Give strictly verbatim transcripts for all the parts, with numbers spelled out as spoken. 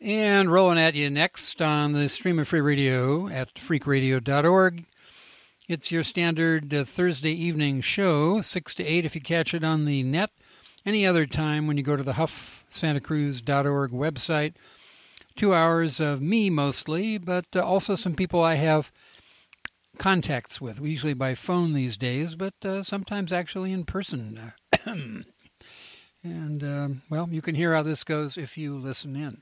And rolling at you next on the Stream of Free Radio at freak radio dot org. It's your standard uh, Thursday evening show, six to eight if you catch it on the net. Any other time when you go to the huff santa cruz dot org website. Two hours of me mostly, but uh, also some people I have contacts with, usually by phone these days, but uh, sometimes actually in person. and, um, well, you can hear how this goes if you listen in.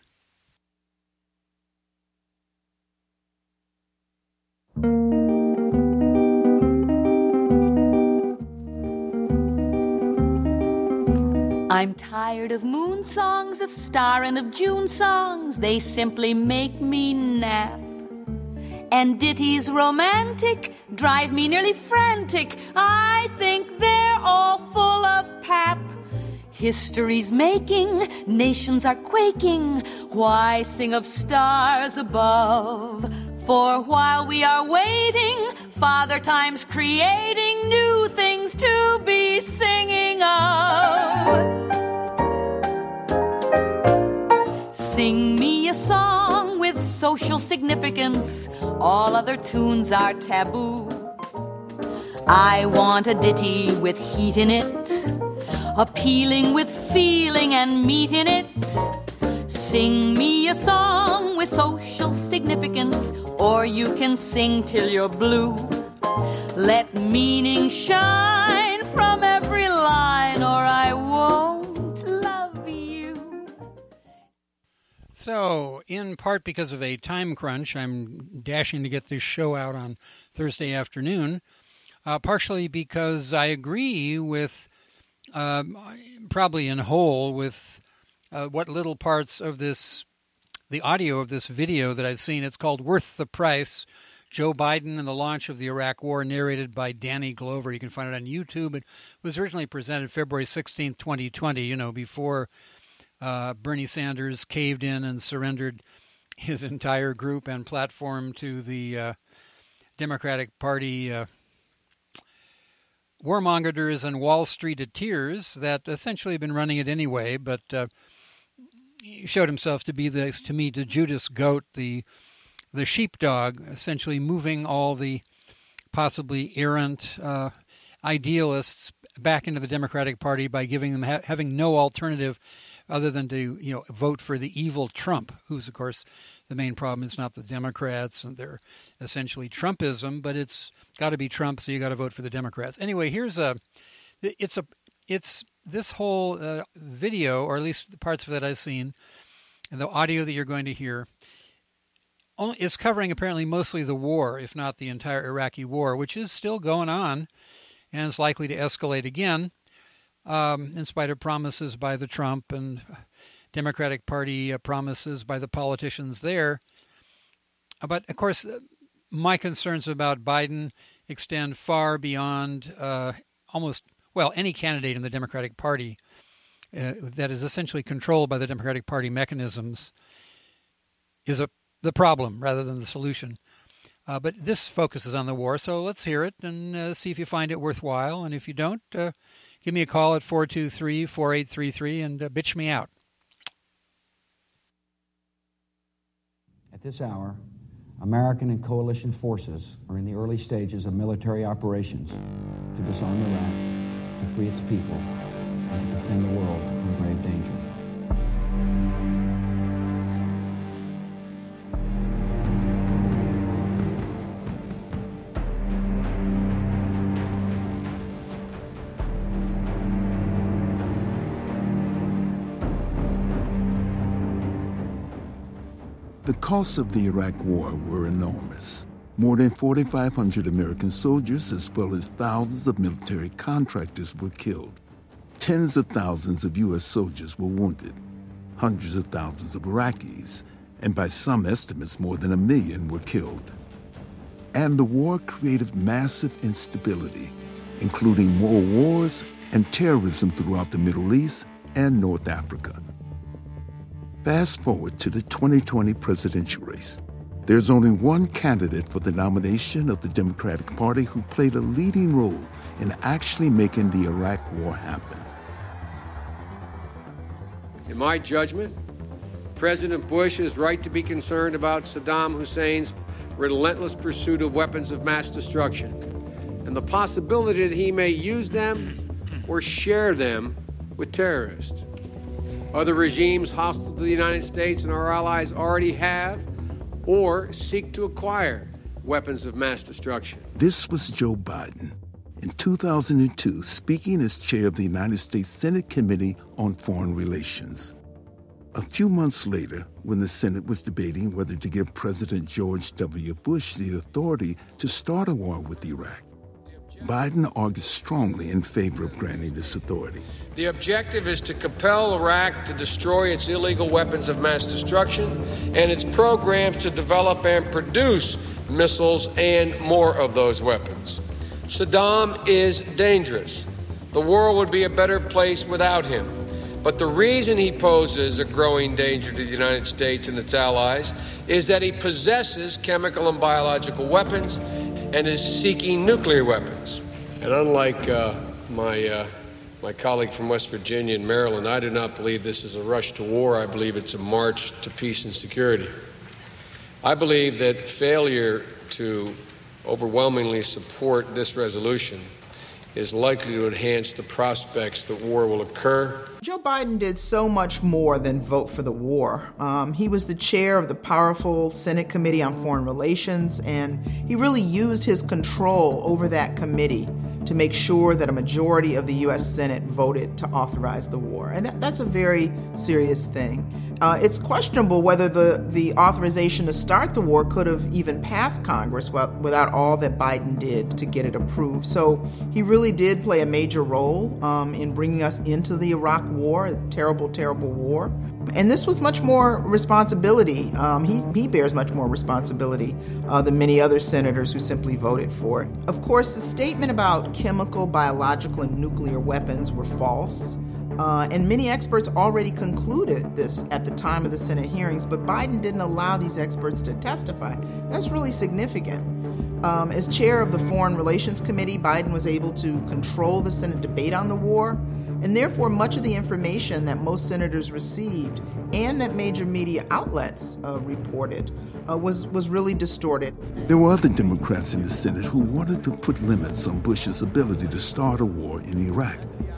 I'm tired of moon songs, of star and of June songs. They simply make me nap. And ditties romantic drive me nearly frantic. I think they're all full of pap. History's making, nations are quaking. Why sing of stars above? For while we are waiting, Father Time's creating new things to be singing of. Sing me a song with social significance. All other tunes are taboo. I want a ditty with heat in it, appealing with feeling and meat in it. Sing me a song with social significance, or you can sing till you're blue. Let meaning shine from every line, or I won't love you. So, in part because of a time crunch, I'm dashing to get this show out on Thursday afternoon, uh, partially because I agree with, uh, probably in whole, with uh, what little parts of this, the audio of this video that I've seen. It's called Worth the Price, Joe Biden and the Launch of the Iraq War, narrated by Danny Glover. You can find it on YouTube. It was originally presented February sixteenth, twenty twenty, you know, before uh, Bernie Sanders caved in and surrendered his entire group and platform to the uh, Democratic Party uh, warmongers and Wall Streeteers that essentially have been running it anyway, but uh, he showed himself to be, the, to me, the Judas goat, the the sheepdog, essentially moving all the possibly errant uh, idealists back into the Democratic Party by giving them ha- having no alternative other than to, you know, vote for the evil Trump, who's, of course, the main problem is not the Democrats and their essentially Trumpism, but it's got to be Trump, so you got to vote for the Democrats. Anyway, here's a, it's a, it's this whole uh, video, or at least the parts of that I've seen, and the audio that you're going to hear, only is covering apparently mostly the war, if not the entire Iraqi war, which is still going on and is likely to escalate again, um, in spite of promises by the Trump and Democratic Party uh, promises by the politicians there. But, of course, my concerns about Biden extend far beyond uh, almost, well, any candidate in the Democratic Party uh, that is essentially controlled by the Democratic Party mechanisms is a the problem rather than the solution. Uh, but this focuses on the war, so let's hear it and uh, see if you find it worthwhile. And if you don't, uh, give me a call at four two three, four eight three three and uh, bitch me out. At this hour, American and coalition forces are in the early stages of military operations to disarm Iraq, to free its people, and to defend the world from grave danger. The costs of the Iraq War were enormous. More than forty-five hundred American soldiers, as well as thousands of military contractors, were killed. Tens of thousands of U S soldiers were wounded. Hundreds of thousands of Iraqis, and by some estimates, more than a million were killed. And the war created massive instability, including more wars and terrorism throughout the Middle East and North Africa. Fast forward to the twenty twenty presidential race. There's only one candidate for the nomination of the Democratic Party who played a leading role in actually making the Iraq War happen. In my judgment, President Bush is right to be concerned about Saddam Hussein's relentless pursuit of weapons of mass destruction and the possibility that he may use them or share them with terrorists. Other regimes hostile to the United States and our allies already have or seek to acquire weapons of mass destruction. This was Joe Biden. In two thousand two, speaking as chair of the United States Senate Committee on Foreign Relations. A few months later, when the Senate was debating whether to give President George W. Bush the authority to start a war with Iraq, Biden argued strongly in favor of granting this authority. The objective is to compel Iraq to destroy its illegal weapons of mass destruction and its programs to develop and produce missiles and more of those weapons. Saddam is dangerous. The world would be a better place without him. But the reason he poses a growing danger to the United States and its allies is that he possesses chemical and biological weapons and is seeking nuclear weapons. And unlike uh, my uh, my colleague from West Virginia and Maryland, I do not believe this is a rush to war. I believe it's a march to peace and security. I believe that failure to overwhelmingly support this resolution is likely to enhance the prospects that war will occur. Joe Biden did so much more than vote for the war. Um, he was the chair of the powerful Senate Committee on Foreign Relations, and he really used his control over that committee to make sure that a majority of the U S Senate voted to authorize the war. And that, that's a very serious thing. Uh, it's questionable whether the, the authorization to start the war could have even passed Congress without all that Biden did to get it approved. So he really did play a major role um, in bringing us into the Iraq war, a terrible, terrible war. And this was much more responsibility. Um, he, he bears much more responsibility uh, than many other senators who simply voted for it. Of course, the statement about chemical, biological, and nuclear weapons were false. Uh, and many experts already concluded this at the time of the Senate hearings, but Biden didn't allow these experts to testify. That's really significant. Um, as chair of the Foreign Relations Committee, Biden was able to control the Senate debate on the war, and therefore much of the information that most senators received and that major media outlets uh, reported uh, was, was really distorted. There were other Democrats in the Senate who wanted to put limits on Bush's ability to start a war in Iraq.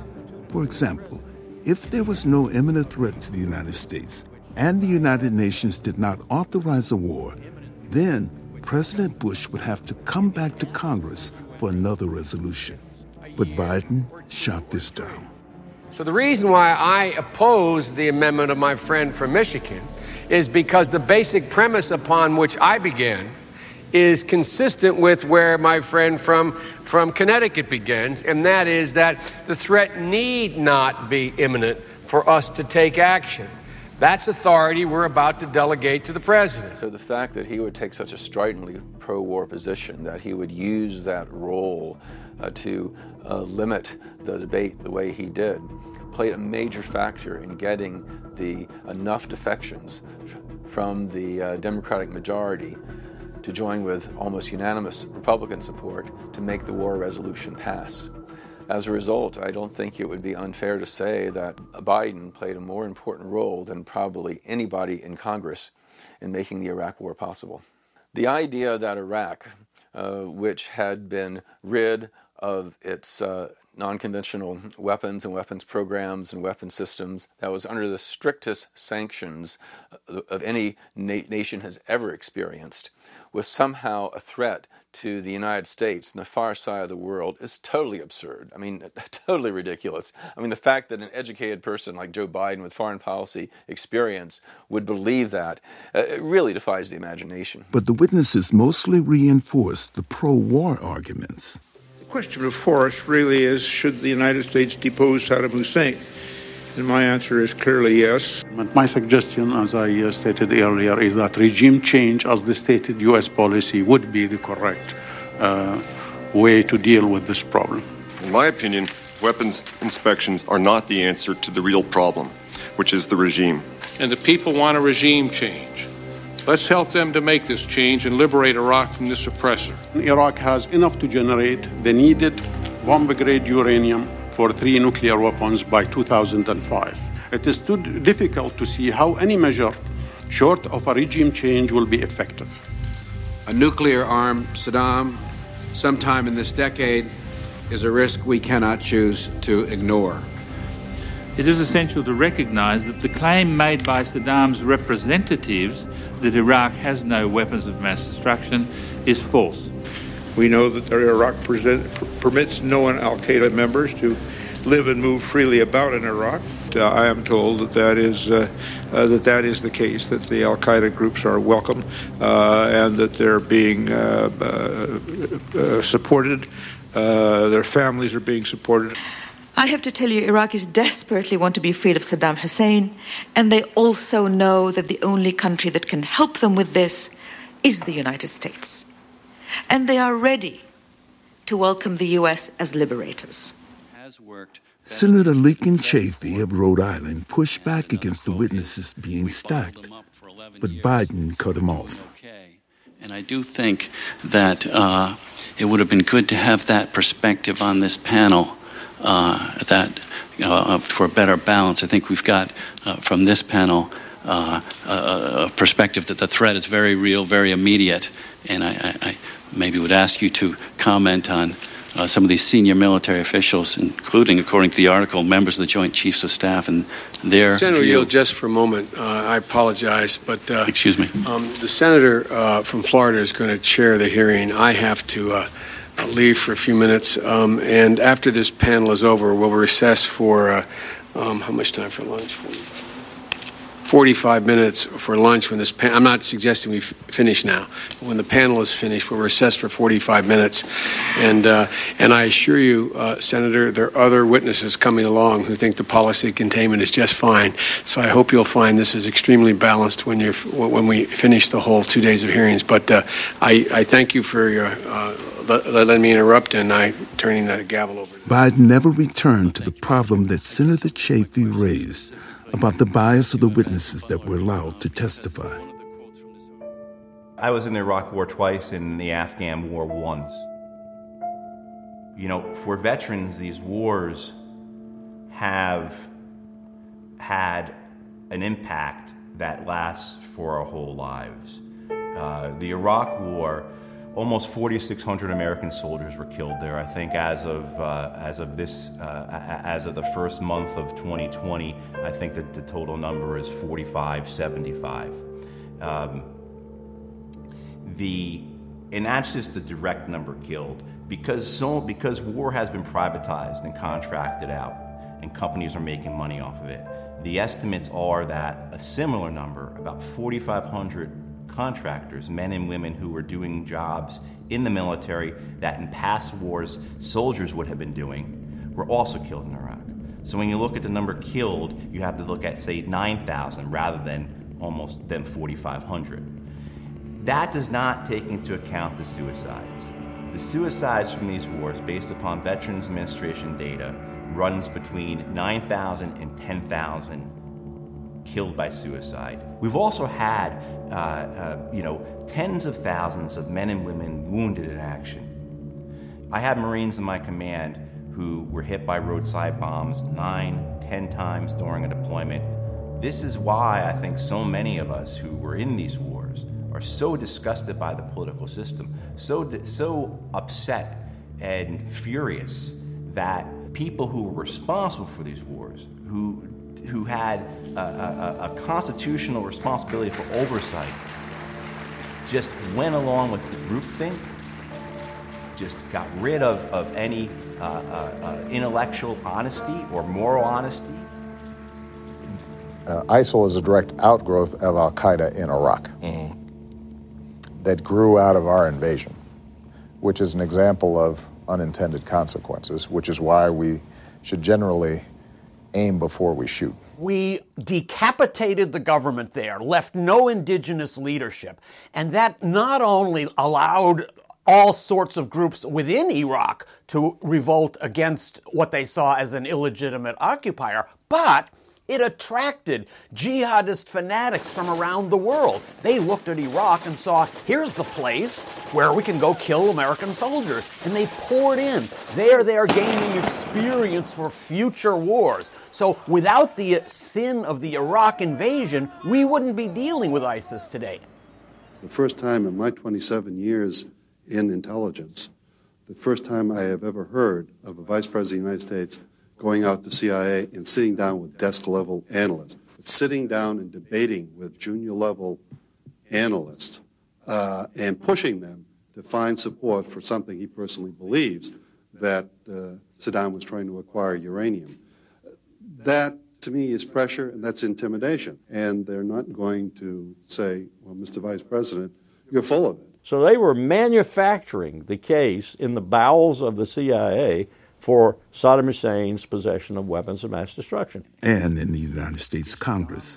For example, if there was no imminent threat to the United States and the United Nations did not authorize a war, then President Bush would have to come back to Congress for another resolution. But Biden shot this down. So the reason why I oppose the amendment of my friend from Michigan is because the basic premise upon which I began is consistent with where my friend from, from Connecticut begins, and that is that the threat need not be imminent for us to take action. That's authority we're about to delegate to the president. So the fact that he would take such a stridently pro-war position, that he would use that role uh, to uh, limit the debate the way he did, played a major factor in getting the enough defections from the uh, Democratic majority to join with almost unanimous Republican support to make the war resolution pass. As a result, I don't think it would be unfair to say that Biden played a more important role than probably anybody in Congress in making the Iraq war possible. The idea that Iraq, uh, which had been rid of its uh, non-conventional weapons and weapons programs and weapons systems, that was under the strictest sanctions of any na- nation has ever experienced, was somehow a threat to the United States and the far side of the world is totally absurd. I mean, totally ridiculous. I mean, the fact that an educated person like Joe Biden with foreign policy experience would believe that, uh, it really defies the imagination. But the witnesses mostly reinforced the pro-war arguments. The question before us really is, should the United States depose Saddam Hussein? And my answer is clearly yes. My suggestion, as I uh, stated earlier, is that regime change, as the stated U S policy, would be the correct uh, way to deal with this problem. In my opinion, weapons inspections are not the answer to the real problem, which is the regime. And the people want a regime change. Let's help them to make this change and liberate Iraq from this oppressor. Iraq has enough to generate the needed bomb-grade uranium for three nuclear weapons by two thousand five. It is too difficult to see how any measure short of a regime change, will be effective. A nuclear-armed Saddam sometime in this decade is a risk we cannot choose to ignore. It is essential to recognize that the claim made by Saddam's representatives that Iraq has no weapons of mass destruction is false. We know that Iraq present, permits no al-Qaeda members to live and move freely about in Iraq. Uh, I am told that that is uh, uh, that that is the case, that the al-Qaeda groups are welcome uh, and that they're being uh, uh, uh, supported. Uh, their families are being supported. I have to tell you, Iraqis desperately want to be freed of Saddam Hussein, and they also know that the only country that can help them with this is the United States. And they are ready to welcome the U S as liberators. Senator Lincoln Chafee of Rhode Island pushed back against the witnesses being stacked, but Biden cut him off. And I do think that uh, it would have been good to have that perspective on this panel, uh, that uh, for better balance. I think we've got uh, from this panel uh, a, a perspective that the threat is very real, very immediate, and I, I, I maybe would ask you to comment on Uh, some of these senior military officials, including, according to the article, members of the Joint Chiefs of Staff and their Senator view. Yield, just for a moment, uh, I apologize, but uh, excuse me. Um, the senator uh, from Florida is going to chair the hearing. I have to uh, leave for a few minutes, um, and after this panel is over, we'll recess for uh, um, how much time for lunch? forty-five minutes for lunch when this pan- I'm not suggesting we f- finish now. When the panel is finished, we'll recess for forty-five minutes. And uh, and I assure you, uh, Senator, there are other witnesses coming along who think the policy of containment is just fine. So I hope you'll find this is extremely balanced when you when we finish the whole two days of hearings. But uh, I, I thank you for your, uh, let, letting me interrupt and I turning the gavel over. Biden never returned to the problem that Senator Chafee raised about the bias of the witnesses that were allowed to testify. I was in the Iraq War twice and the Afghan War once. You know, for veterans, these wars have had an impact that lasts for our whole lives. Uh, the Iraq War, almost forty-six hundred American soldiers were killed there. I think as of uh, as of this uh, as of the first month of twenty twenty, I think that the total number is forty-five seventy-five. Um, the and that's just the direct number killed because so because war has been privatized and contracted out, and companies are making money off of it. The estimates are that a similar number, about forty-five hundred contractors, men and women who were doing jobs in the military that in past wars soldiers would have been doing, were also killed in Iraq. So when you look at the number killed, you have to look at, say, nine thousand rather than almost than forty-five hundred. That does not take into account the suicides. The suicides from these wars, based upon Veterans Administration data, runs between nine thousand and ten thousand killed by suicide. We've also had, uh, uh, you know, tens of thousands of men and women wounded in action. I had Marines in my command who were hit by roadside bombs nine, ten times during a deployment. This is why I think so many of us who were in these wars are so disgusted by the political system, so so upset and furious that people who were responsible for these wars, who who had a, a, a constitutional responsibility for oversight, just went along with the groupthink, just got rid of, of any uh, uh, uh, intellectual honesty or moral honesty. Uh, ISIL is a direct outgrowth of al-Qaeda in Iraq mm-hmm. that grew out of our invasion, which is an example of unintended consequences, which is why we should generally aim before we shoot. We decapitated the government there, left no indigenous leadership, and that not only allowed all sorts of groups within Iraq to revolt against what they saw as an illegitimate occupier, but It attracted jihadist fanatics from around the world. They looked at Iraq and saw, here's the place where we can go kill American soldiers. And they poured in. There they are gaining experience for future wars. So without the sin of the Iraq invasion, we wouldn't be dealing with ISIS today. The first time in my twenty-seven years in intelligence, the first time I have ever heard of a Vice President of the United States going out to C I A and sitting down with desk-level analysts, sitting down and debating with junior-level analysts uh, and pushing them to find support for something he personally believes, that uh, Saddam was trying to acquire uranium. That, to me, is pressure, and that's intimidation. And they're not going to say, well, Mister Vice President, you're full of it. So they were manufacturing the case in the bowels of the C I A for Saddam Hussein's possession of weapons of mass destruction. And in the United States Congress.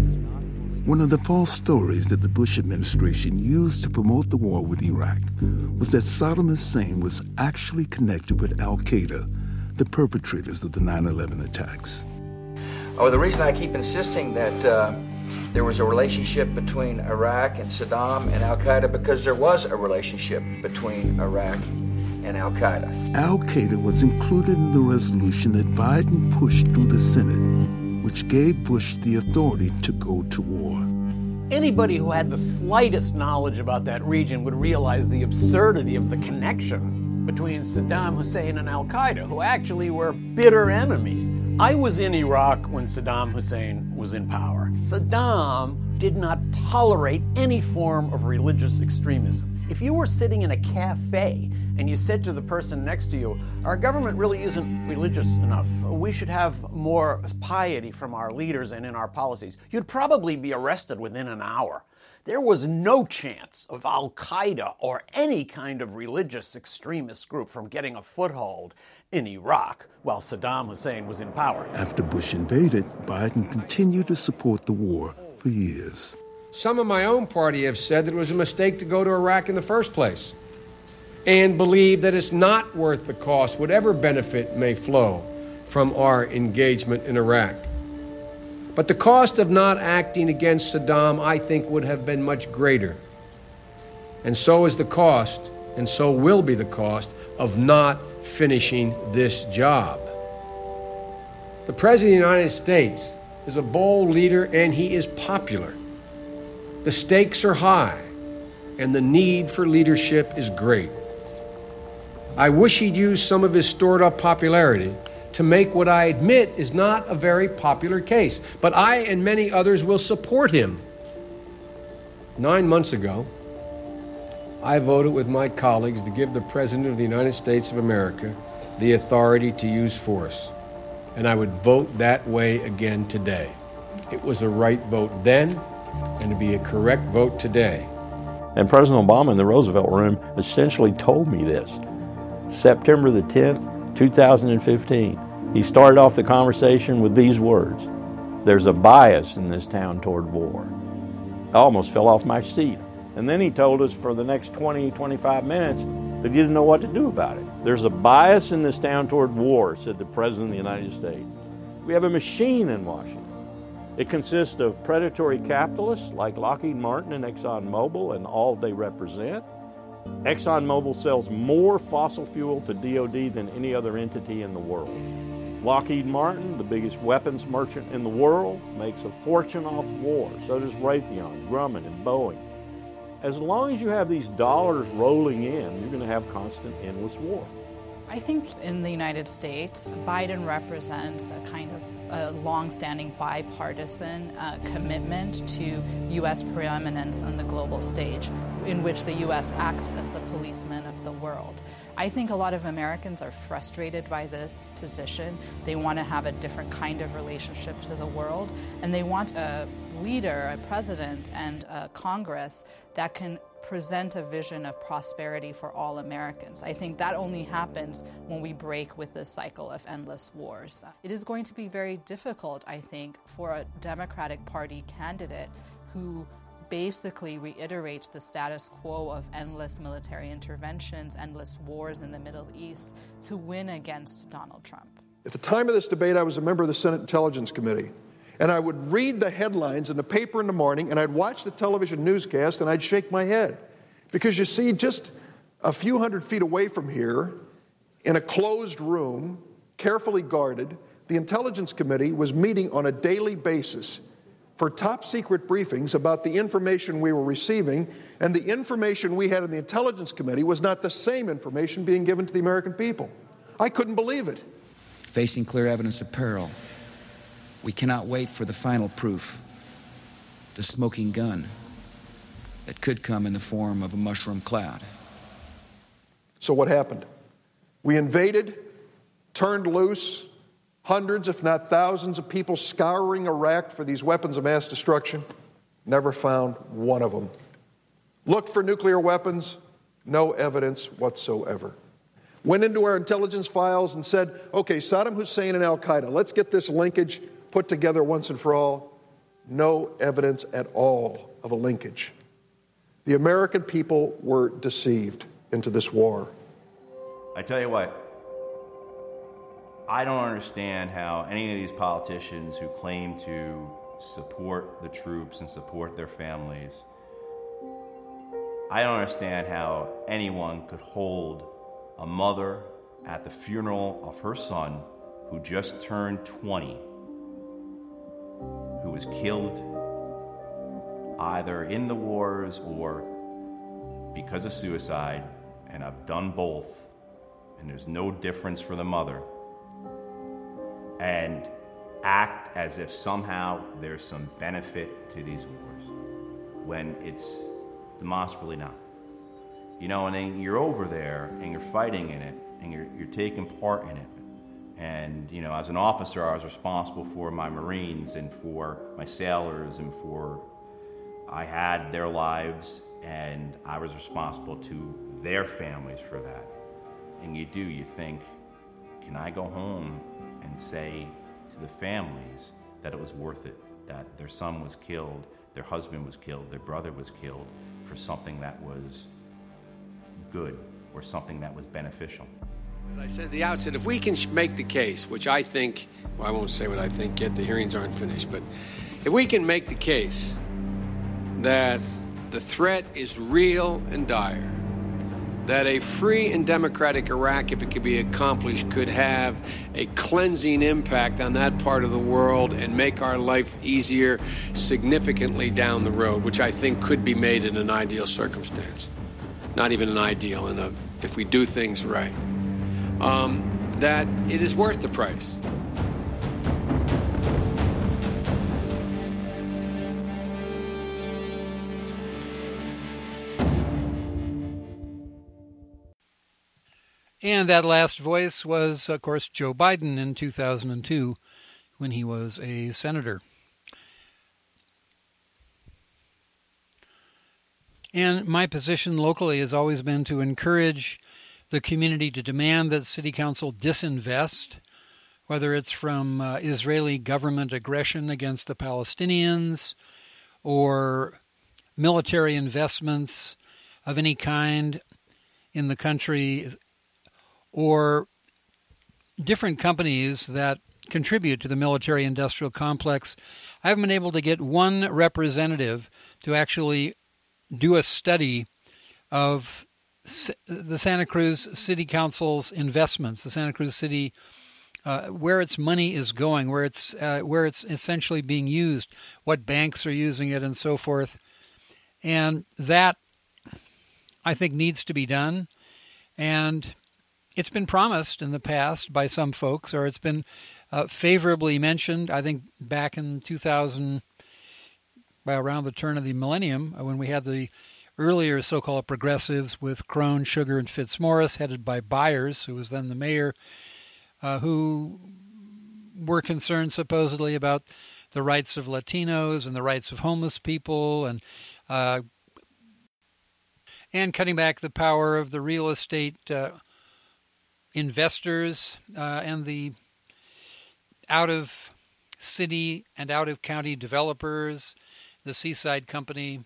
One of the false stories that the Bush administration used to promote the war with Iraq was that Saddam Hussein was actually connected with al-Qaeda, the perpetrators of the nine eleven attacks. Oh, the reason I keep insisting that uh, there was a relationship between Iraq and Saddam and al-Qaeda, because there was a relationship between Iraq and al-Qaeda. Al-Qaeda was included in the resolution that Biden pushed through the Senate, which gave Bush the authority to go to war. Anybody who had the slightest knowledge about that region would realize the absurdity of the connection between Saddam Hussein and al-Qaeda, who actually were bitter enemies. I was in Iraq when Saddam Hussein was in power. Saddam did not tolerate any form of religious extremism. If you were sitting in a cafe and you said to the person next to you, our government really isn't religious enough, we should have more piety from our leaders and in our policies, you'd probably be arrested within an hour. There was no chance of al-Qaeda or any kind of religious extremist group from getting a foothold in Iraq while Saddam Hussein was in power. After Bush invaded, Biden continued to support the war for years. Some of my own party have said that it was a mistake to go to Iraq in the first place, and believe that it's not worth the cost, whatever benefit may flow from our engagement in Iraq. But the cost of not acting against Saddam, I think, would have been much greater. And so is the cost, and so will be the cost, of not finishing this job. The President of the United States is a bold leader, and he is popular. The stakes are high, and the need for leadership is great. I wish he'd use some of his stored-up popularity to make what I admit is not a very popular case, but I and many others will support him. Nine months ago, I voted with my colleagues to give the President of the United States of America the authority to use force, and I would vote that way again today. It was a right vote then, and to be a correct vote today. And President Obama in the Roosevelt Room essentially told me this. September the tenth, two thousand fifteen. He started off the conversation with these words: there's a bias in this town toward war. I almost fell off my seat. And then he told us for the next twenty, twenty-five minutes that he didn't know what to do about it. There's a bias in this town toward war, said the President of the United States. We have a machine in Washington. It consists of predatory capitalists like Lockheed Martin and ExxonMobil and all they represent. ExxonMobil sells more fossil fuel to D O D than any other entity in the world. Lockheed Martin, the biggest weapons merchant in the world, makes a fortune off war. So does Raytheon, Grumman, and Boeing. As long as you have these dollars rolling in, you're going to have constant, endless war. I think in the United States, Biden represents a kind of a long-standing bipartisan uh, commitment to U S preeminence on the global stage, in which the U S acts as the policeman of the world. I think a lot of Americans are frustrated by this position. They want to have a different kind of relationship to the world, and they want a leader, a president, and a Congress that can present a vision of prosperity for all Americans. I think that only happens when we break with this cycle of endless wars. It is going to be very difficult, I think, for a Democratic Party candidate who basically reiterates the status quo of endless military interventions, endless wars in the Middle East, to win against Donald Trump. At the time of this debate, I was a member of the Senate Intelligence Committee, And I would read the headlines in the paper in the morning, and I'd watch the television newscast, and I'd shake my head. Because you see, just a few hundred feet away from here, in a closed room, carefully guarded, the Intelligence Committee was meeting on a daily basis for top-secret briefings about the information we were receiving, and the information we had in the Intelligence Committee was not the same information being given to the American people. I couldn't believe it. Facing clear evidence of peril, we cannot wait for the final proof, the smoking gun that could come in the form of a mushroom cloud. So what happened? We invaded, turned loose, hundreds, if not thousands, of people scouring Iraq for these weapons of mass destruction. Never found one of them. Looked for nuclear weapons, no evidence whatsoever. Went into our intelligence files and said, okay, Saddam Hussein and al-Qaeda, let's get this linkage put together once and for all. No evidence at all of a linkage. The American people were deceived into this war. I tell you what, I don't understand how any of these politicians who claim to support the troops and support their families, I don't understand how anyone could hold a mother at the funeral of her son who just turned twenty, who was killed either in the wars or because of suicide, and I've done both, and there's no difference for the mother, and act as if somehow there's some benefit to these wars, when it's demonstrably not. You know, and then you're over there, and you're fighting in it, and you're, you're taking part in it. And, you know, as an officer, I was responsible for my Marines and for my sailors and for, I had their lives, and I was responsible to their families for that. And you do, you think, can I go home and say to the families that it was worth it, that their son was killed, their husband was killed, their brother was killed for something that was good or something that was beneficial? As I said at the outset, if we can make the case, which I think, well, I won't say what I think yet, the hearings aren't finished, but if we can make the case that the threat is real and dire, that a free and democratic Iraq, if it could be accomplished, could have a cleansing impact on that part of the world and make our life easier significantly down the road, which I think could be made in an ideal circumstance. Not even an ideal, in a, if we do things right. Um, that it is worth the price. And that last voice was, of course, Joe Biden in two thousand two when he was a senator. And my position locally has always been to encourage the community to demand that City Council disinvest, whether it's from uh, Israeli government aggression against the Palestinians or military investments of any kind in the country, or different companies that contribute to the military-industrial complex. I haven't been able to get one representative to actually do a study of the Santa Cruz City Council's investments, the Santa Cruz City, uh, where its money is going, where it's uh, where it's essentially being used, what banks are using it, and so forth. And that, I think, needs to be done. And it's been promised in the past by some folks, or it's been uh, favorably mentioned, I think, back in two thousand, by around the turn of the millennium, when we had the earlier so-called progressives with Crone, Sugar, and Fitzmaurice, headed by Byers, who was then the mayor, uh, who were concerned supposedly about the rights of Latinos and the rights of homeless people, and uh, and cutting back the power of the real estate uh, investors uh, and the out-of-city and out-of-county developers, the Seaside Company,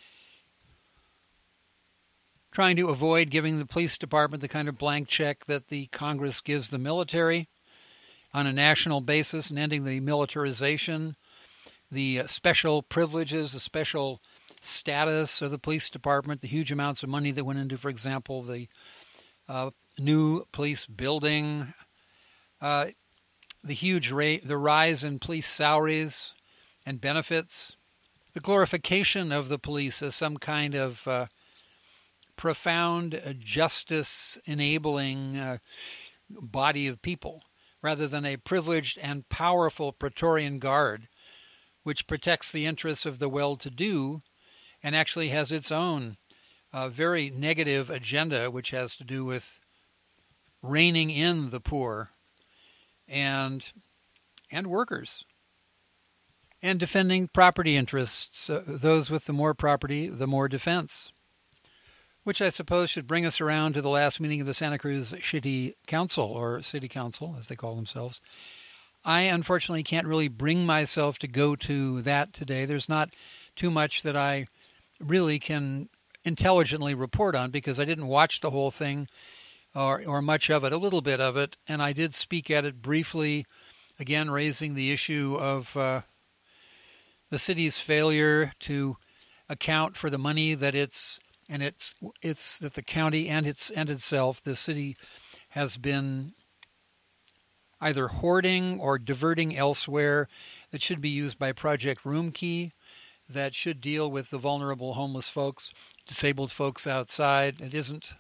trying to avoid giving the police department the kind of blank check that the Congress gives the military on a national basis and ending the militarization the special privileges, the special status of the police department, the huge amounts of money that went into, for example, the uh, new police building, uh, the huge rate, the rise in police salaries and benefits, the glorification of the police as some kind of uh, profound uh, justice-enabling uh, body of people, rather than a privileged and powerful Praetorian Guard, which protects the interests of the well-to-do and actually has its own uh, very negative agenda, which has to do with reining in the poor and and workers, and defending property interests. Uh, those with the more property, the more defense, which I suppose should bring us around to the last meeting of the Santa Cruz City Council, or City Council, as they call themselves. I unfortunately can't really bring myself to go to that today. There's not too much that I really can intelligently report on, because I didn't watch the whole thing or, or much of it, a little bit of it, and I did speak at it briefly, again raising the issue of uh, the city's failure to account for the money that it's and it's it's that the county and its and itself, the city, has been either hoarding or diverting elsewhere that should be used by Project Roomkey, that should deal with the vulnerable homeless folks, disabled folks outside. It isn't.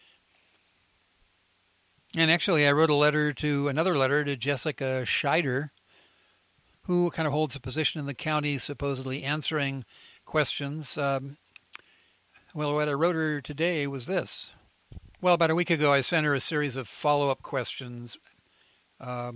And actually, I wrote a letter to, another letter to Jessica Scheider, who kind of holds a position in the county supposedly answering questions. Um, well, what I wrote her today was this. Well, about a week ago, I sent her a series of follow-up questions uh,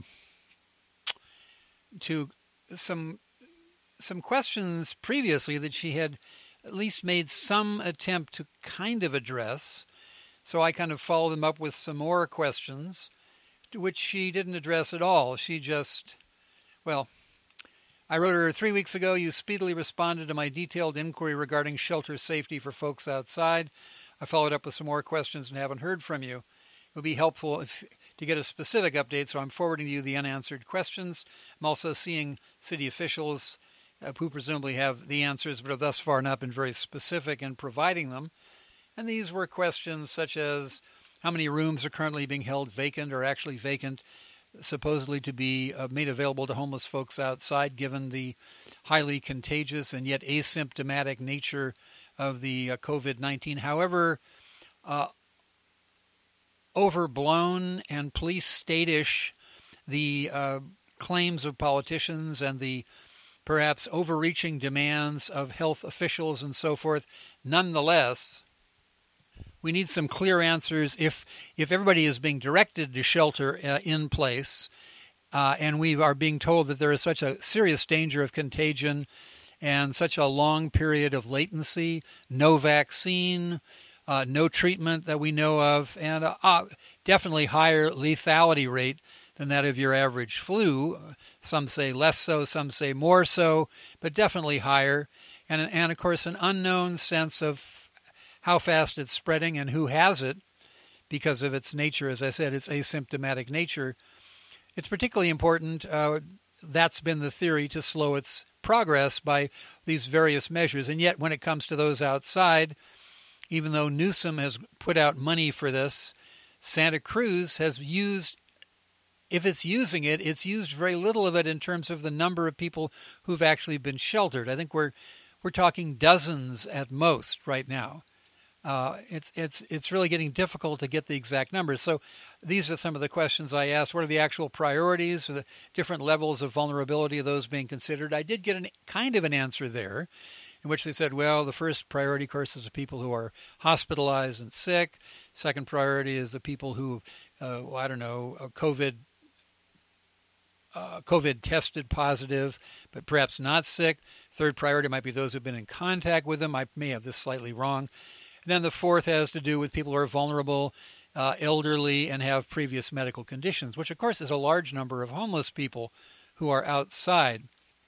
to some some questions previously that she had at least made some attempt to kind of address. So I kind of followed them up with some more questions, which she didn't address at all. She just, well, I wrote her three weeks ago, you speedily responded to my detailed inquiry regarding shelter safety for folks outside. I followed up with some more questions and haven't heard from you. It would be helpful if, to get a specific update, so I'm forwarding you the unanswered questions. I'm also seeing city officials uh, who presumably have the answers, but have thus far not been very specific in providing them. And these were questions such as how many rooms are currently being held vacant or actually vacant, supposedly to be uh, made available to homeless folks outside, given the highly contagious and yet asymptomatic nature of the uh, COVID nineteen. However, uh, overblown and police state-ish the uh, claims of politicians and the perhaps overreaching demands of health officials and so forth, nonetheless, we need some clear answers. If if everybody is being directed to shelter uh, in place, uh, and we are being told that there is such a serious danger of contagion and such a long period of latency, no vaccine, uh, no treatment that we know of, and uh, uh, definitely higher lethality rate than that of your average flu. Some say less so, some say more so, but definitely higher. And, and of course, an unknown sense of how fast it's spreading and who has it because of its nature. As I said, its asymptomatic nature. It's particularly important, uh, that's been the theory, to slow its progress by these various measures. And yet when it comes to those outside, even though Newsom has put out money for this, Santa Cruz has used, if it's using it, it's used very little of it in terms of the number of people who've actually been sheltered. I think we're we're talking dozens at most right now. Uh, it's it's it's really getting difficult to get the exact numbers. So these are some of the questions I asked. What are the actual priorities, or the different levels of vulnerability of those being considered? I did get an kind of an answer there, in which they said, well, the first priority, of course, is the people who are hospitalized and sick. Second priority is the people who, uh, well, I don't know, COVID uh, COVID tested positive, but perhaps not sick. Third priority might be those who've been in contact with them. I may have this slightly wrong. And then the fourth has to do with people who are vulnerable, uh, elderly, and have previous medical conditions, which, of course, is a large number of homeless people who are outside,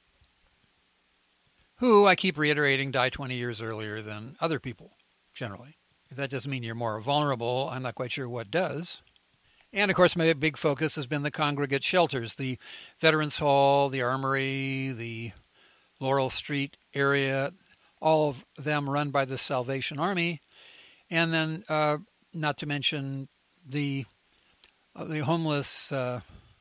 who, I keep reiterating, die twenty years earlier than other people, generally. If that doesn't mean you're more vulnerable, I'm not quite sure what does. And, of course, my big focus has been the congregate shelters, the Veterans Hall, the Armory, the Laurel Street area, all of them run by the Salvation Army. And then, uh, not to mention the uh, the homeless uh,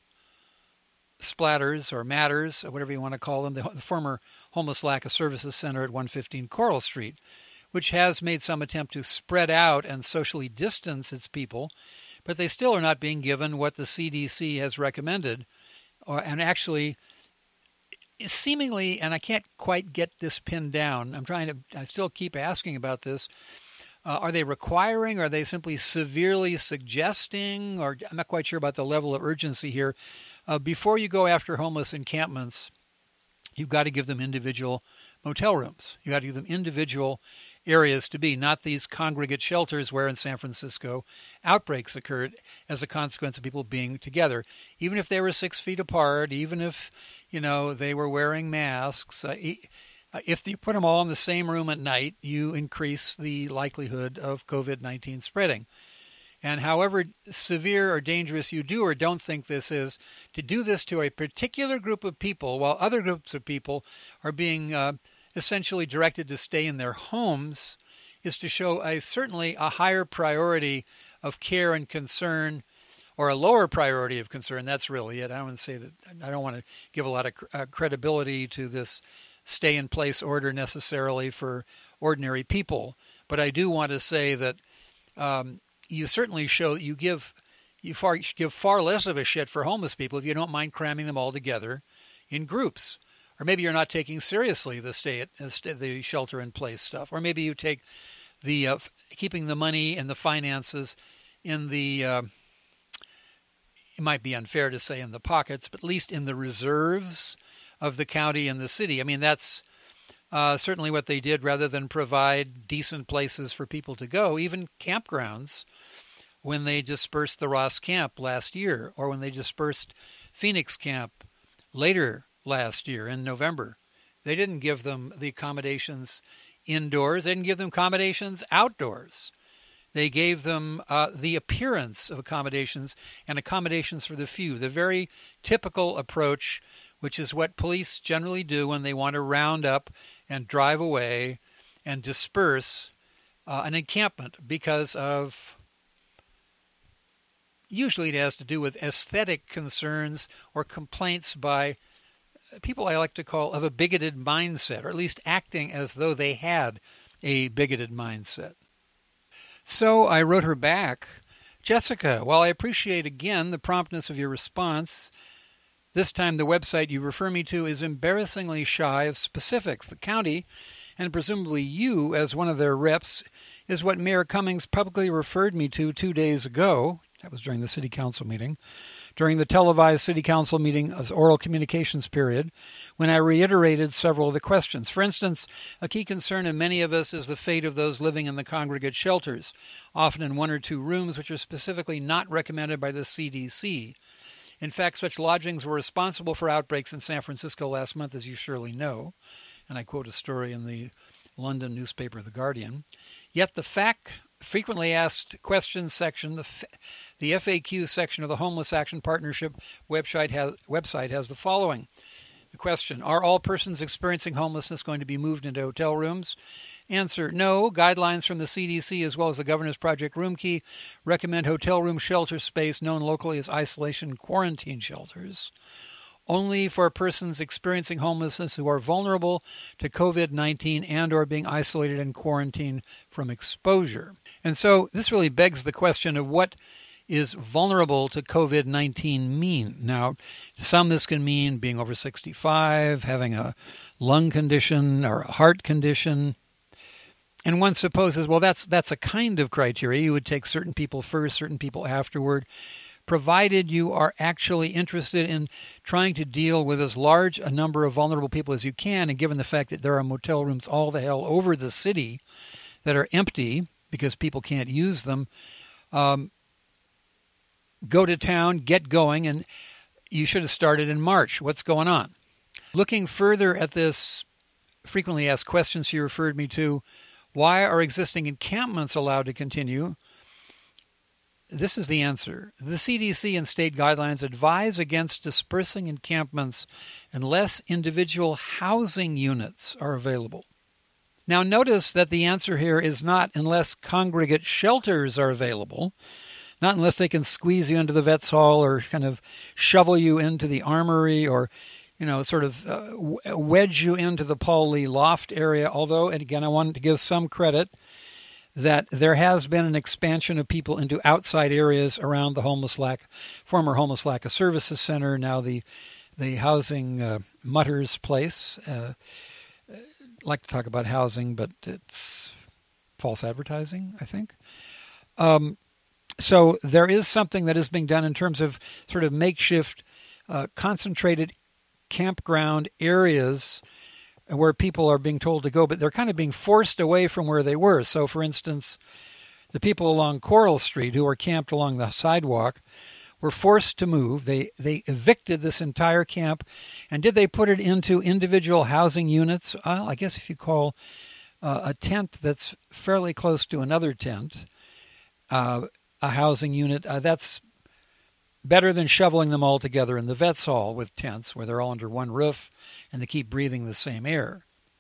splatters or matters, or whatever you want to call them, the, the former Homeless Lack of Services Center at one fifteen Coral Street, which has made some attempt to spread out and socially distance its people, but they still are not being given what the C D C has recommended. Or, and actually, seemingly, and I can't quite get this pinned down, I'm trying to, I still keep asking about this, uh, are they requiring, are they simply severely suggesting, or I'm not quite sure about the level of urgency here. Uh, before you go after homeless encampments, you've got to give them individual motel rooms. You've got to give them individual areas to be, not these congregate shelters where in San Francisco outbreaks occurred as a consequence of people being together. Even if they were six feet apart, even if, you know, they were wearing masks, uh, if you put them all in the same room at night, you increase the likelihood of COVID nineteen spreading. And however severe or dangerous you do or don't think this is, to do this to a particular group of people while other groups of people are being uh, essentially directed to stay in their homes is to show a certainly a higher priority of care and concern, or a lower priority of concern. That's really it. I don't want to say that. I don't want to give a lot of uh, credibility to this stay-in-place order necessarily for ordinary people, but I do want to say that um, you certainly show you give you far give far less of a shit for homeless people if you don't mind cramming them all together in groups. Or maybe you're not taking seriously the stay at the shelter-in-place stuff. Or maybe you take the uh, keeping the money and the finances in the, uh, it might be unfair to say in the pockets, but at least in the reserves of the county and the city. I mean, that's uh, certainly what they did rather than provide decent places for people to go, even campgrounds, when they dispersed the Ross Camp last year, or when they dispersed Phoenix Camp later last year in November. They didn't give them the accommodations indoors. They didn't give them accommodations outdoors. They gave them uh, the appearance of accommodations and accommodations for the few, the very typical approach, which is what police generally do when they want to round up and drive away and disperse uh, an encampment because of, usually it has to do with aesthetic concerns or complaints by people I like to call of a bigoted mindset, or at least acting as though they had a bigoted mindset. So I wrote her back, Jessica, while I appreciate again the promptness of your response, this time the website you refer me to is embarrassingly shy of specifics. The county, and presumably you as one of their reps, is what Mayor Cummings publicly referred me to two days ago. That was during the city council meeting. During the televised city council meeting as oral communications period, when I reiterated several of the questions. For instance, a key concern of many of us is the fate of those living in the congregate shelters, often in one or two rooms, which are specifically not recommended by the C D C. In fact, such lodgings were responsible for outbreaks in San Francisco last month, as you surely know. And I quote a story in the London newspaper The Guardian. Yet the fact frequently asked questions section, the, the F A Q section of the Homeless Action Partnership website has, website has the following. The question, are all persons experiencing homelessness going to be moved into hotel rooms? Answer, no. Guidelines from the C D C as well as the Governor's Project Room Key recommend hotel room shelter space known locally as isolation quarantine shelters only for persons experiencing homelessness who are vulnerable to COVID nineteen and or being isolated and quarantined from exposure. And so this really begs the question of what is vulnerable to COVID nineteen mean? Now, to some this can mean being over sixty-five, having a lung condition or a heart condition. And one supposes, well, that's that's a kind of criteria. You would take certain people first, certain people afterward, provided you are actually interested in trying to deal with as large a number of vulnerable people as you can, and given the fact that there are motel rooms all the hell over the city that are empty because people can't use them, um, go to town, get going, and you should have started in March. What's going on? Looking further at this frequently asked questions she referred me to, why are existing encampments allowed to continue? this is the answer. The C D C and state guidelines advise against dispersing encampments unless individual housing units are available. Now notice that the answer here is not unless congregate shelters are available, not unless they can squeeze you into the vet's hall or kind of shovel you into the armory or, you know, sort of uh, wedge you into the Paul Lee Loft area. Although, and again, I wanted to give some credit that there has been an expansion of people into outside areas around the homeless lack, former Homeless Lack of Services Center, now the the housing uh, Mutters place. Uh, like to talk about housing, but it's false advertising, I think. Um, so there is something that is being done in terms of sort of makeshift, uh, concentrated campground areas where people are being told to go, but they're kind of being forced away from where they were. So, for instance, the people along Coral Street who were camped along the sidewalk were forced to move. They they evicted this entire camp. And did they put it into individual housing units? Well, I guess if you call uh, a tent that's fairly close to another tent uh, a housing unit, uh, that's better than shoveling them all together in the vet's hall with tents where they're all under one roof and they keep breathing the same air.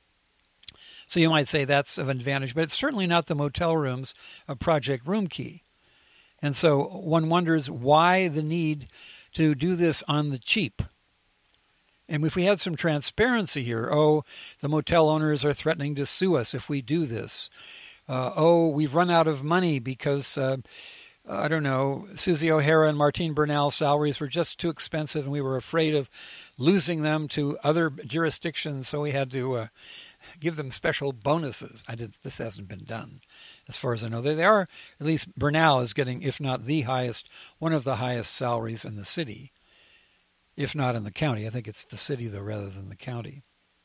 So you might say that's of an advantage, but it's certainly not the motel rooms of Project Roomkey. And so one wonders why the need to do this on the cheap. And if we had some transparency here, oh, the motel owners are threatening to sue us if we do this. Uh, oh, we've run out of money because, uh, I don't know, Susie O'Hara and Martine Bernal's salaries were just too expensive and we were afraid of losing them to other jurisdictions, so we had to uh, give them special bonuses. I did. This hasn't been done, as far as I know. They, they are, at least Bernal is getting, if not the highest, one of the highest salaries in the city, if not in the county. I think it's the city, though, rather than the county.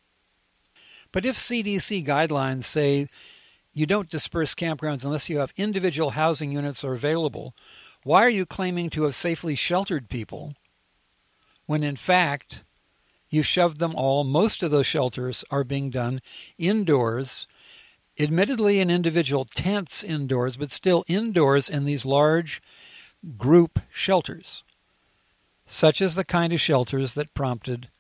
But if C D C guidelines say you don't disperse campgrounds unless you have individual housing units are available, why are you claiming to have safely sheltered people when, in fact, you shoved them all? Most of those shelters are being done indoors, admittedly in individual tents indoors, but still indoors in these large group shelters, such as the kind of shelters that prompted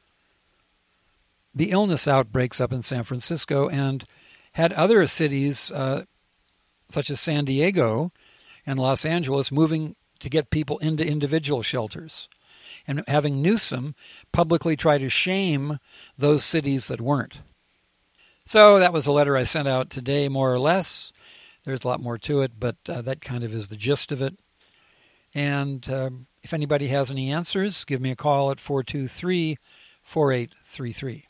the illness outbreaks up in San Francisco and had other cities, uh, such as San Diego and Los Angeles, moving to get people into individual shelters, and having Newsom publicly try to shame those cities that weren't. So that was a letter I sent out today, more or less. There's a lot more to it, but uh, that kind of is the gist of it. And uh, if anybody has any answers, give me a call at four two three, four eight three three.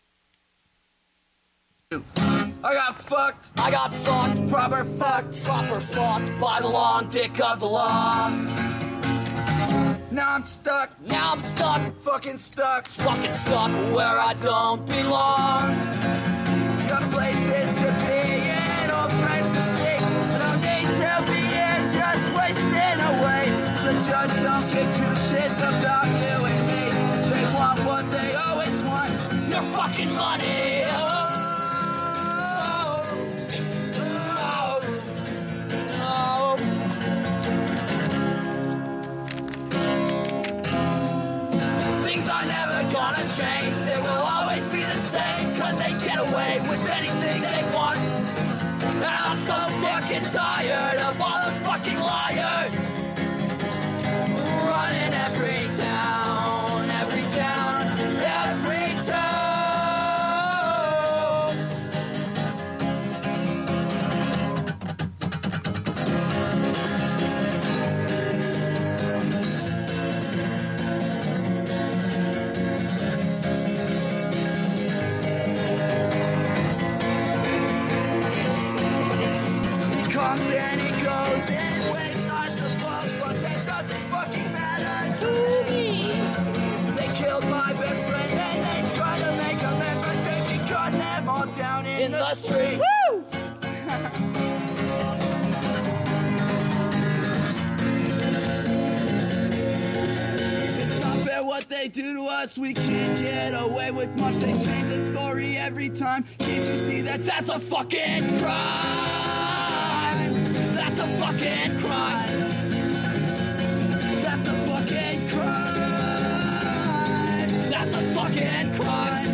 I got fucked. I got fucked. Proper fucked. Proper fucked by the long dick of the law. Now I'm stuck. Now I'm stuck. Fucking stuck. Fucking stuck where I don't belong. Got places to be and all friends to see. No need to be here just wasting away. The judge don't give two shits about you and me. They want what they always want. Your fucking money. Oh. Gonna change, it will always be the same, cause they get away with anything they want. And I'm so fucking tired of all those fucking liars running every town, every town, every town. And he goes in ways, I suppose, but that doesn't fucking matter to me. They killed my best friend and they try to make amends. I say we cut them all down in, in the, the street. Woo! It's not fair what they do to us. We can't get away with much. They change the story every time. Can't you see that that's a fucking crime? That's a fucking crime. crime.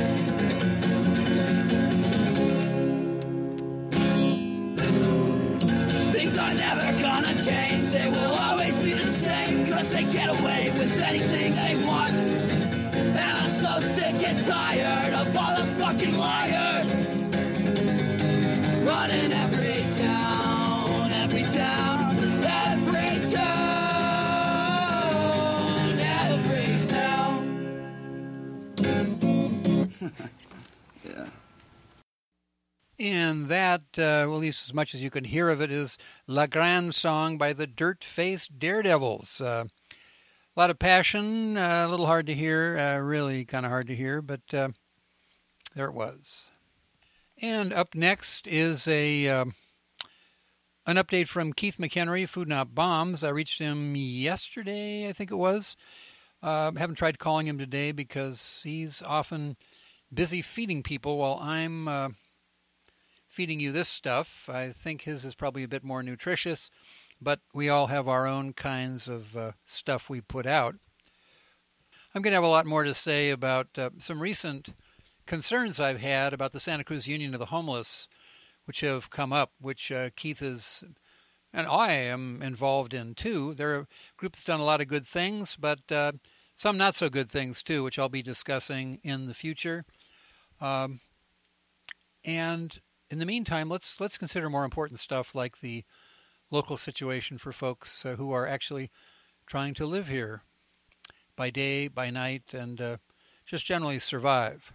Things are never gonna change, they will always be the same, cause they get away with anything they want. And I'm so sick and tired of all those fucking liars running every town, every town, every town, every town. Yeah. And that, uh, well, at least as much as you can hear of it, is La Grande Song by the Dirt-Faced Daredevils. Uh, a lot of passion, uh, a little hard to hear, uh, really kind of hard to hear, but uh, there it was. And up next is a uh, an update from Keith McHenry, Food Not Bombs. I reached him yesterday, I think it was. Uh, haven't tried calling him today because he's often busy feeding people while I'm uh, feeding you this stuff. I think his is probably a bit more nutritious, but we all have our own kinds of uh, stuff we put out. I'm going to have a lot more to say about uh, some recent concerns I've had about the Santa Cruz Union of the Homeless, which have come up, which uh, Keith is, and I am involved in too. They're a group that's done a lot of good things, but uh, some not so good things too, which I'll be discussing in the future. Um, and in the meantime, let's let's consider more important stuff like the local situation for folks uh, who are actually trying to live here by day, by night, and uh, just generally survive.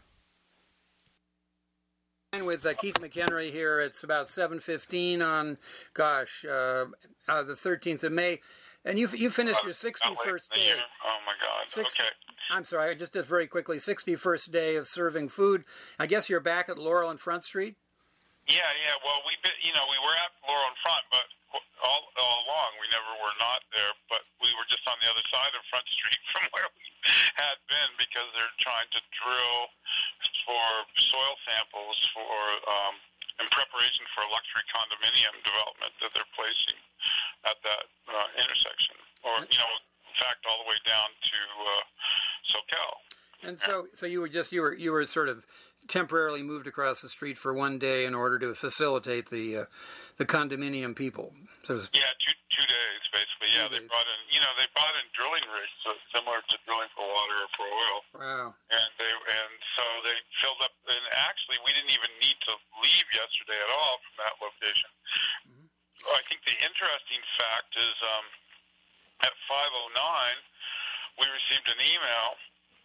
With uh, Keith McHenry here, it's about seven fifteen on, gosh, uh, uh, the thirteenth of May, and you you finished your sixty-first day. Oh my God! sixty Okay. I'm sorry, just did very quickly. sixty-first day of serving food. I guess you're back at Laurel and Front Street. Yeah, yeah. Well, we, you know, we were at Laurel and Front, but all, all along we never were not there. But we were just on the other side of Front Street from where we had been because they're trying to drill for soil samples for um, in preparation for a luxury condominium development that they're placing at that uh, intersection, or you know, in fact, all the way down to uh, Soquel. And so, so you were just you were you were sort of temporarily moved across the street for one day in order to facilitate the uh, the condominium people. So was, yeah, two two days basically. Yeah, they days. brought in you know they brought in drilling rigs, so similar to drilling for water or for oil. Wow. And they and so they filled up. And actually, we didn't even need to leave yesterday at all from that location. Mm-hmm. So I think the interesting fact is um, at five oh nine, we received an email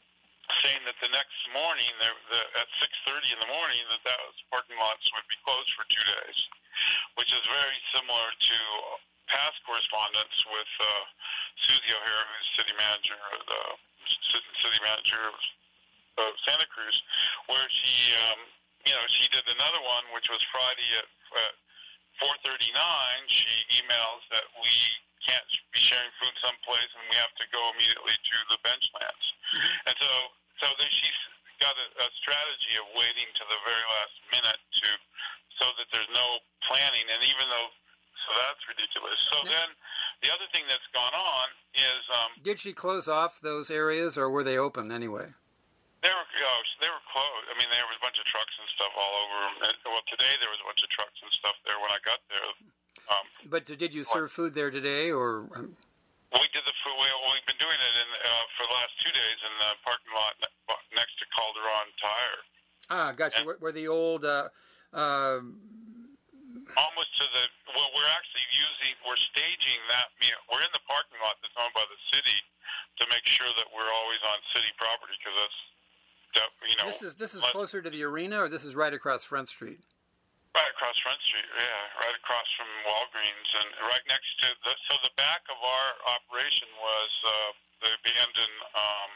saying that the next morning, the, the, at six thirty in the morning, that those parking lots would be closed for two days, which is very similar to past correspondence with uh, Susie O'Hara, who's city manager, the city manager of, of Santa Cruz, where she, um, you know, she did another one, which was Friday at, at four thirty-nine. She emails that we can't be sharing food someplace and we have to go immediately to the bench lands. Mm-hmm. And so, so then she's got a, a strategy of waiting to the very last minute to, so that there's no planning. And even though, so that's ridiculous. So yeah. Then the other thing that's gone on is, um, did she close off those areas or were they open anyway? They were, oh, they were closed. I mean, there was a bunch of trucks and stuff all over. Well, today there was a bunch of trucks and stuff there when I got there. Um, but did you serve food there today, or? Um... We did the food. We, we've been doing it in, uh, for the last two days in the parking lot next to Calderon Tire. Ah, gotcha. Where, where the old, uh, uh, almost to the. Well, we're actually using. We're staging that. You know, we're in the parking lot that's owned by the city to make sure that we're always on city property because that's. That, you know, this is this is closer to the arena, or this is right across Front Street. Right across Front Street, yeah, right across from Walgreens, and right next to the. So the back of our operation was uh, the abandoned um,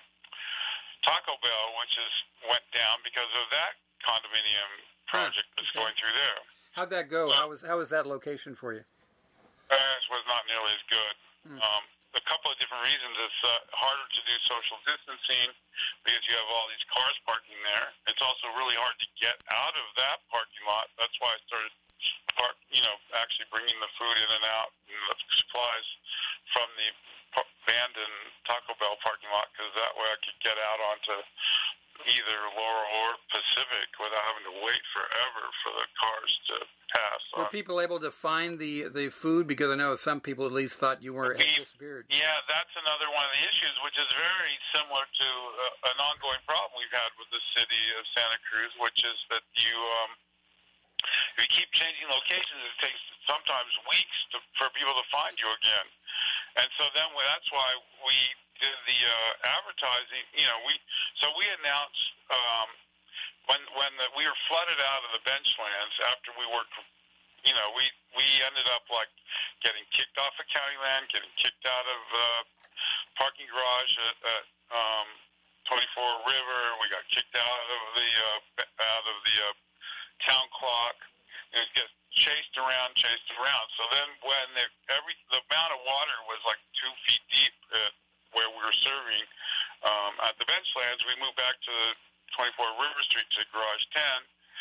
Taco Bell, which is went down because of that condominium project huh, that's okay. going through there. How'd that go? So, how was how was that location for you? Uh, it was not nearly as good. Hmm. Um, a couple of different reasons. It's uh, harder to do social distancing because you have all these cars parking there. It's also really hard to get out of that parking lot. That's why I started, park, you know, actually bringing the food in and out and the supplies from the abandoned Taco Bell parking lot because that way I could get out onto either Laurel or Pacific without having to wait forever for the cars to pass. Were people able to find the, the food? Because I know some people at least thought you were had disappeared. Yeah, that's another one of the issues, which is very similar to uh, an ongoing problem we've had with the city of Santa Cruz, which is that you, um, if you keep changing locations, it takes sometimes weeks to, for people to find you again. And so then well, that's why we did the uh, advertising. You know, we so we announced um, when when the, we were flooded out of the benchlands after we worked. You know, we we ended up like getting kicked off of county land, getting kicked out of uh, parking garage at, at um, twenty-four River. We got kicked out of the uh, out of the uh, town clock. It gets chased around, chased around. So then, when the, every the amount of water was like two feet deep at where we were serving um, at the benchlands, we moved back to twenty-four River Street to Garage ten,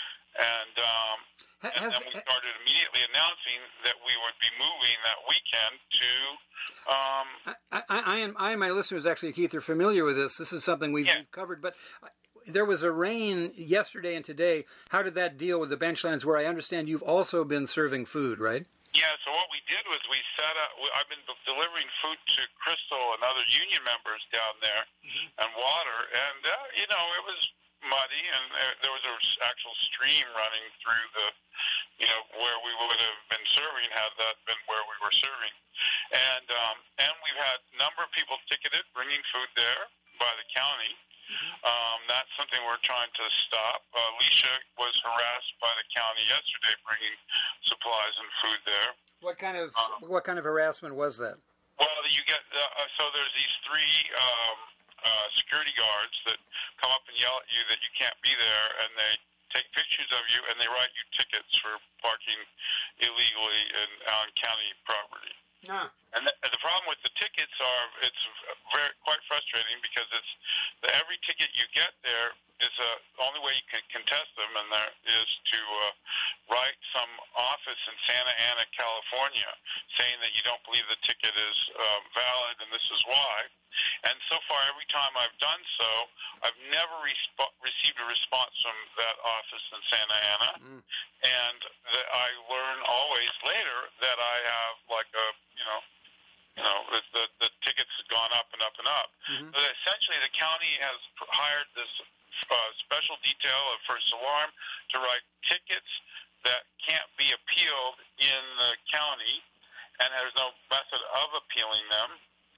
and um, and Has, then we started immediately announcing that we would be moving that weekend to. Um, I, I, I, and, I and my listeners, actually, Keith, are familiar with this. This is something we've, yeah. we've covered, but there was a rain yesterday and today. How did that deal with the benchlands, where I understand you've also been serving food, right? Yeah, so what we did was we set up, I've been delivering food to Crystal and other union members down there, mm-hmm. and water, and, uh, you know, it was muddy, and there was an actual stream running through the, you know, where we would have been serving had that been where we were serving. And, um, and we've had a number of people ticketed bringing food there by the county. Um, that's something we're trying to stop. Uh, Alicia was harassed by the county yesterday bringing supplies and food there. What kind of um, what kind of harassment was that? Well, you get uh, so there's these three um, uh, security guards that come up and yell at you that you can't be there, and they take pictures of you and they write you tickets for parking illegally in, on county property. No. And the, and the problem with the tickets are it's very quite frustrating because it's the, every ticket you get there is the only way you can contest them, and there is to uh, write some office in Santa Ana, California, saying that you don't believe the ticket is uh, valid and this is why. And so far, every time I've done so, I've never resp- received a response from that office in Santa Ana, mm. and that I learn always later that I have like a you know. You know, the, the, the tickets have gone up and up and up. Mm-hmm. But essentially, the county has hired this uh, special detail of First Alarm to write tickets that can't be appealed in the county, and there's no method of appealing them.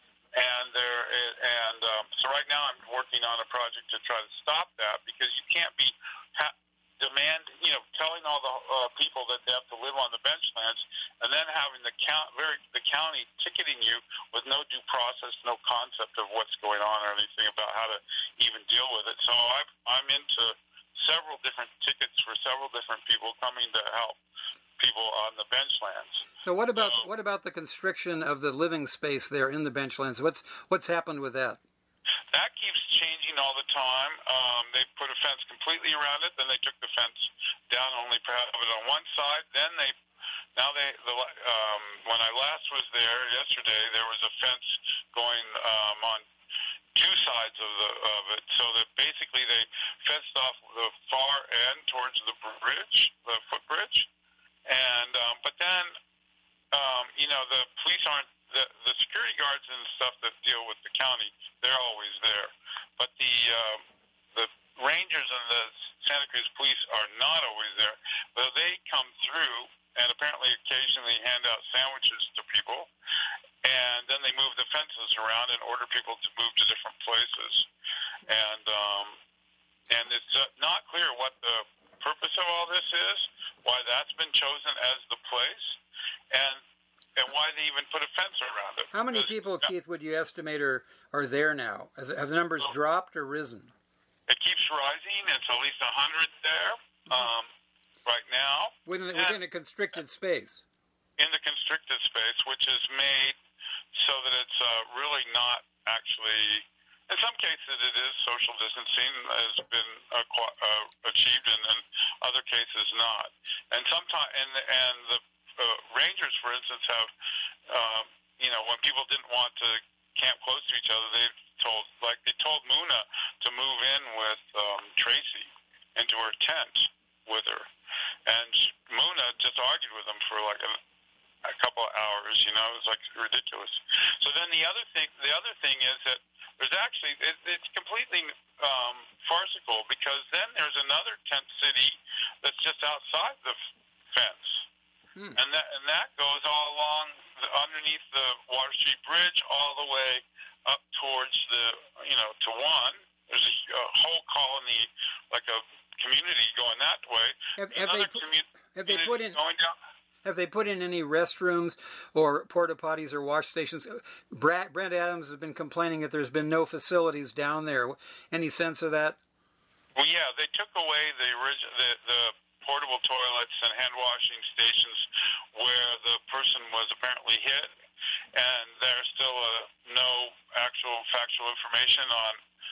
And there, and um, so right now, I'm working on a project to try to stop that because you can't be ha- demand, you know, telling all the uh, people that they have to live on the benchlands, and then having the count, very the county ticketing you with no due process, no concept of what's going on or anything about how to even deal with it. So I've, I'm into several different tickets for several different people coming to help people on the benchlands. So what about so, what about the constriction of the living space there in the benchlands? What's what's happened with that? That keeps changing all the time. Um, they put a fence completely around it, then they took the fence down, only have it on one side. Then they, now they, the, um, when I last was there yesterday, there was a fence going um, on two sides of the of it, so that basically they fenced off the far end towards the bridge, the footbridge, and um, but then, um, you know, the police aren't. The, the security guards and stuff that deal with the county, they're always there. But the uh, the rangers and the Santa Cruz police are not always there. But they come through and apparently occasionally hand out sandwiches to people. And then they move the fences around and order people to move to different places. And, um, and it's uh, not clear what the purpose of all this is, why that's been chosen as the place. And And why they even put a fence around it. How many people, Keith, would you estimate are, are there now? Has, have the numbers so, dropped or risen? It keeps rising. It's at least one hundred there um, right now. Within, within a constricted space? In the constricted space, which is made so that it's uh, really not actually... In some cases, it is social distancing has been uh, uh, achieved, and in other cases not. And sometimes, and, and the Uh, rangers, for instance, have, uh, you know, when people didn't want to camp close to each other, they've told, like they told Muna to move in with um, Tracy into her tent with her, and Muna just argued with them for like a, a couple of hours. You know, it was like ridiculous. So then the other thing, the other thing is that there's actually it, it's completely um, farcical, because then there's another tent city that's just outside the fence, hmm. and that and that goes all along the, underneath the Water Street Bridge all the way up towards the you know to one. There's a, a whole colony, like a community going that way. Have, have they put, commu- have they put in going down. Have they put in any restrooms or porta potties or wash stations? Brad, Brent Adams has been complaining that there's been no facilities down there. Any sense of that? Well, yeah, they took away the origi- the, the portable toilets and hand washing stations where the person was apparently hit, and there's still a, no actual factual information on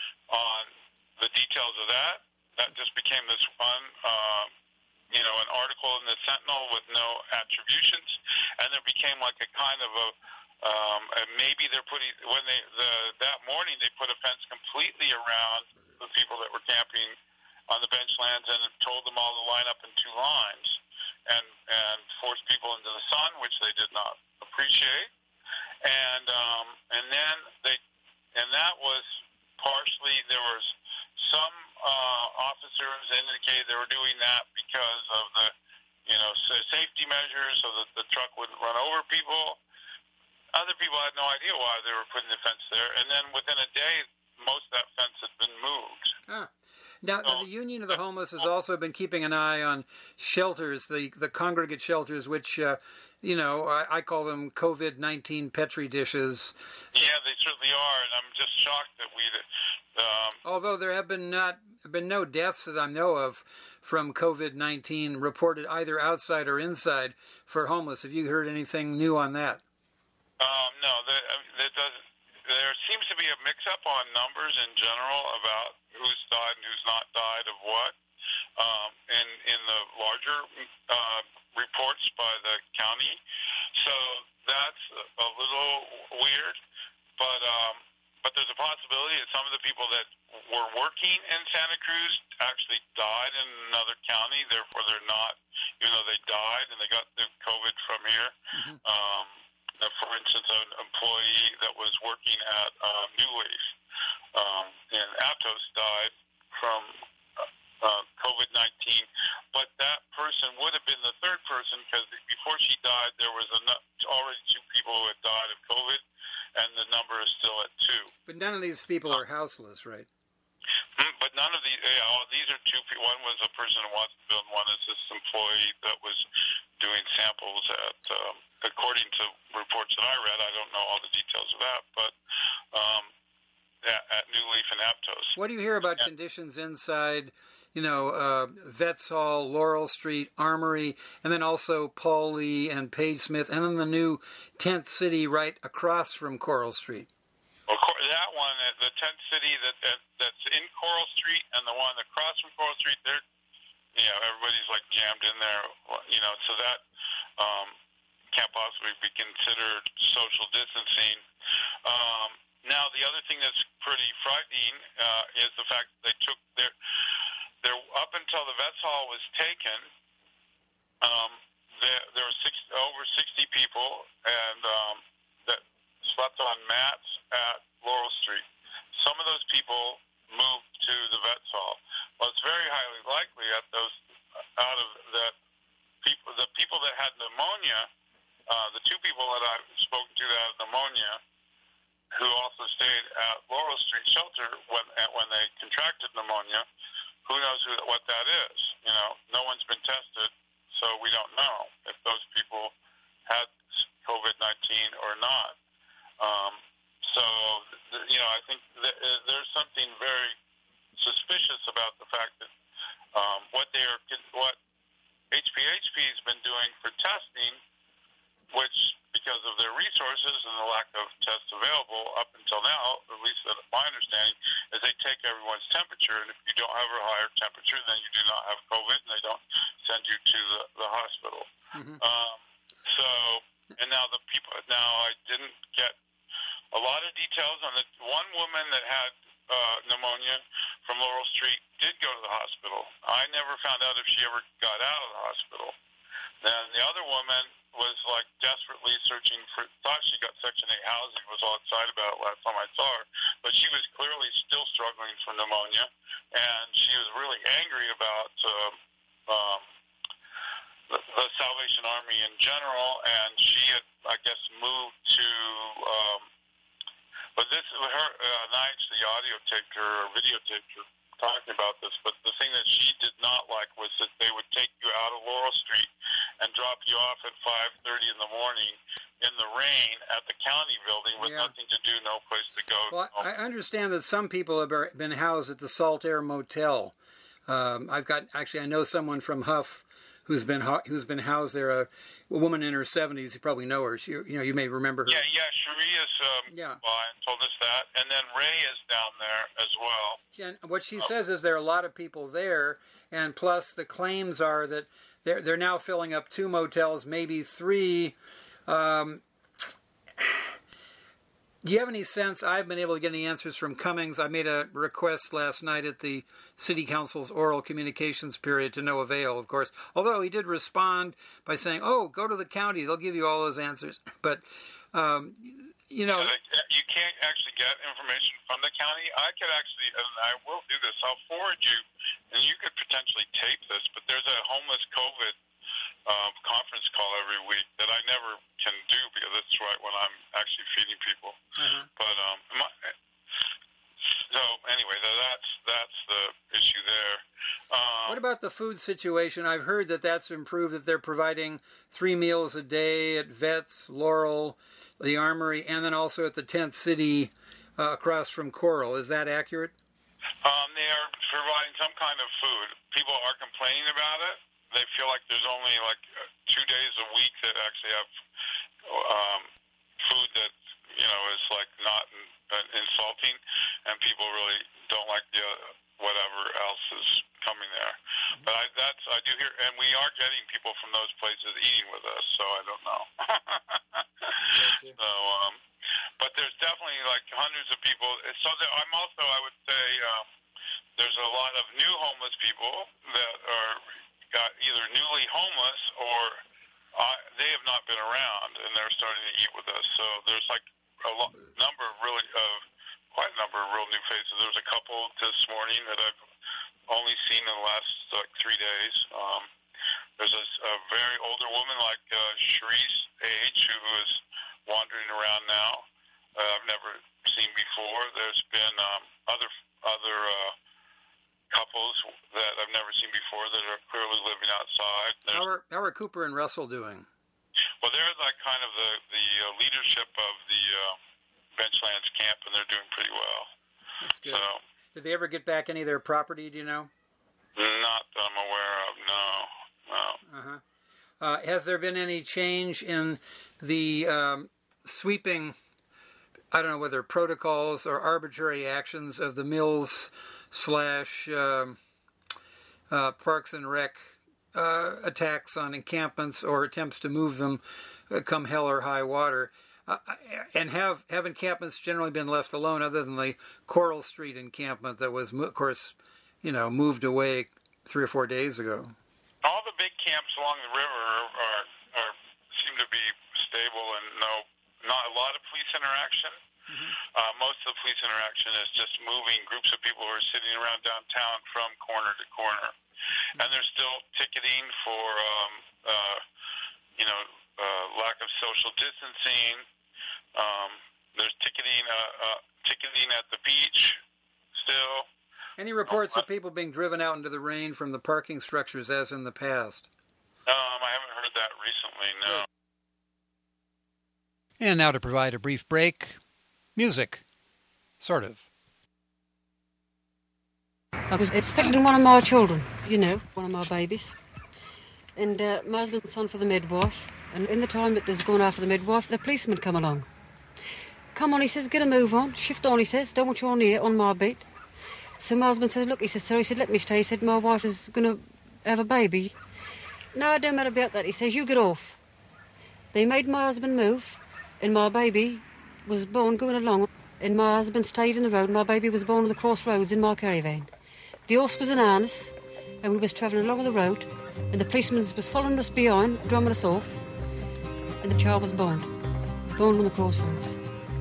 on the details of that. That just became this one. Uh, you know, an article in the Sentinel with no attributions, and there became like a kind of a, um, a maybe they're putting, when they, the, that morning they put a fence completely around the people that were camping on the bench lands and told them all to line up in two lines and, and forced people into the sun, which they did not appreciate. And, um, and then they, and that was partially, there was some uh, officers indicated they were doing that because of the, you know, safety measures, so that the truck wouldn't run over people. Other people had no idea why they were putting the fence there, and then within a day, most of that fence had been moved. Ah. Now, so, the Union of the Homeless has also been keeping an eye on shelters, the the congregate shelters, which, uh, you know, I, I call them COVID nineteen Petri dishes. Yeah, they certainly are, and I'm just shocked that we. Um, Although there have been not been no deaths that I know of from COVID nineteen reported either outside or inside for homeless. Have you heard anything new on that? Um, no, there, there, does, there seems to be a mix-up on numbers in general about who's died and who's not died of what. Um, in in the larger uh, reports by the county, so that's a little weird. But um, but there's a possibility that some of the people that were working in Santa Cruz actually died in another county. Therefore, they're not, even though they died and they got the COVID from here. Mm-hmm. Um, for instance, an employee that was working at uh, New Leaf um, in Aptos died from uh, COVID nineteen, but that person would have been the third person, because before she died, there was enough, already two people who had died of COVID, and the number is still at two. But none of these people are houseless, right? But none of these, you know, these are two people. One was a person in Watsonville, and one is this employee that was doing samples at, um, according to reports that I read, I don't know all the details of that, but um, at, at New Leaf and Aptos. What do you hear about and, conditions inside, you know, uh, Vets Hall, Laurel Street, Armory, and then also Paul Lee and Page Smith, and then the new tent city right across from Coral Street? Well, that one, the tent city that, that that's in Coral Street, and the one across from Coral Street, they're, you know, everybody's like jammed in there, you know, so that um, can't possibly be considered social distancing. Um, now, the other thing that's pretty frightening uh, is the fact that they took their, their up until the Vets Hall was taken, um, there, there were six, over sixty people, and um, that slept on mats at Laurel Street. Some of those people moved to the Vets Hall. Well, it's very highly likely that those out of that people, the people that had pneumonia, uh, the two people that I've spoken to that had pneumonia, who also stayed at Laurel Street Shelter when when they contracted pneumonia, who knows who, what that is? You know, no one's been tested, so we don't know if those people had COVID nineteen or not. Um, so, you know, I think that there's something very suspicious about the fact that um, what they are, what H P H P has been doing for testing, which because of their resources and the lack of tests available up until now, at least my understanding, is they take everyone's temperature, and if you don't have a higher temperature, then you do not have COVID, and they don't send you to the, the hospital. Mm-hmm. Um, so, and now the people, now I didn't get a lot of details on the one woman woman that had uh, pneumonia from Laurel Street did go to the hospital. I never found out if she ever got out of the hospital. Then the other woman was like desperately searching for, thought she got Section eight housing, was all excited about it last time I saw her, but she was clearly still struggling for pneumonia, and she was really angry about uh, um, the, the Salvation Army in general, and she had, I guess, moved to, um, but this, her, uh, and I actually audio taped her or videotaped her talking about this, but the thing that she did not like was that they would take you out of Laurel Street and drop you off at five thirty in the morning in the rain at the county building with Yeah. nothing to do, no place to go. Well, I understand that some people have been housed at the Salt Air Motel. Um, I've got actually, I know someone from Huff who's been who's been housed there. A, a woman in her seventies. You probably know her. She, you know, you may remember her. Yeah, yeah. Cherie is um, Yeah. uh, told us that, and then Ray is down there as well. And what she says is there are a lot of people there, and plus the claims are that they're they're now filling up two motels, maybe three. Um, do you have any sense? I've been able to get any answers from Cummings. I made a request last night at the City Council's oral communications period to no avail, of course. Although he did respond by saying, "Oh, go to the county; they'll give you all those answers." But um, you know, Yeah, you can't actually get information from the county. I could actually, and I will do this. I'll forward you, and you could potentially tape this. But there's a homeless COVID um, conference call every week that I never can do because it's right when I'm actually feeding people. Uh-huh. But um, my, so anyway, that's that's the issue there. Um, what about the food situation? I've heard that that's improved, that they're providing three meals a day at Vets, Laurel, the Armory, and then also at the Tent City uh, across from Coral. Is that accurate? Um, they are providing some kind of food. People are complaining about it. They feel like there's only like two days a week that actually have um, food that, you know, is like not uh, insulting, and people really don't like the uh, whatever else is coming there. But I, that's I do hear, and we are getting people from those places eating with us, so I don't know. so, um, but there's definitely like hundreds of people. So there, I'm also, I would say, um, there's a lot of new homeless people that are got either newly homeless or uh, they have not been around, and they're starting to eat with us. So there's like a lo- number of really, uh, quite a number of real new faces. There was a couple this morning that I've only seen in the last like three days. Um, there's a, a very older woman like uh, Cherie's age who is wandering around now. Uh, I've never seen before. There's been um, other other uh, couples that I've never seen before that are clearly living outside. There's, How are, how are Cooper and Russell doing? well, they're like kind of the the uh, leadership of the uh, Benchlands camp, and they're doing pretty well. That's good. So, Did they ever get back any of their property, do you know? not that I'm aware of, no. No. Uh-huh. Uh, has there been any change in the um, sweeping, I don't know whether protocols or arbitrary actions of the Mills slash um, uh, Parks and Rec uh, attacks on encampments or attempts to move them uh, come hell or high water? Uh, and have, have encampments generally been left alone other than the Coral Street encampment that was, of course, you know, moved away three or four days ago? All the big camps along the river are, are, are seem to be stable and no, not a lot of police interaction. Mm-hmm. Uh, most of the police interaction is just moving groups of people who are sitting around downtown from corner to corner. Mm-hmm. And there's still ticketing for, um, uh, you know, uh, lack of social distancing. Um, there's ticketing, uh, uh, ticketing at the beach still. Any reports of people being driven out into the rain from the parking structures as in the past? Um, I haven't heard that recently, no. And now to provide a brief break, music. Sort of. I was expecting one of my children, you know, one of my babies. And uh, my husband sent for the midwife. And in the time that there's going after the midwife, the policeman come along. Come on, he says, get a move on. Shift on, he says. Don't want you on here, on my beat. So my husband says, look, he says, sir, he said, let me stay. He said, my wife is going to have a baby. No, it don't matter about that. He says, you get off. They made my husband move, and my baby was born going along. and my husband stayed in the road. My baby was born on the crossroads in my caravan. The horse was in harness, and we was travelling along the road, and the policeman was following us behind, drumming us off, and the child was born, born on the crossroads.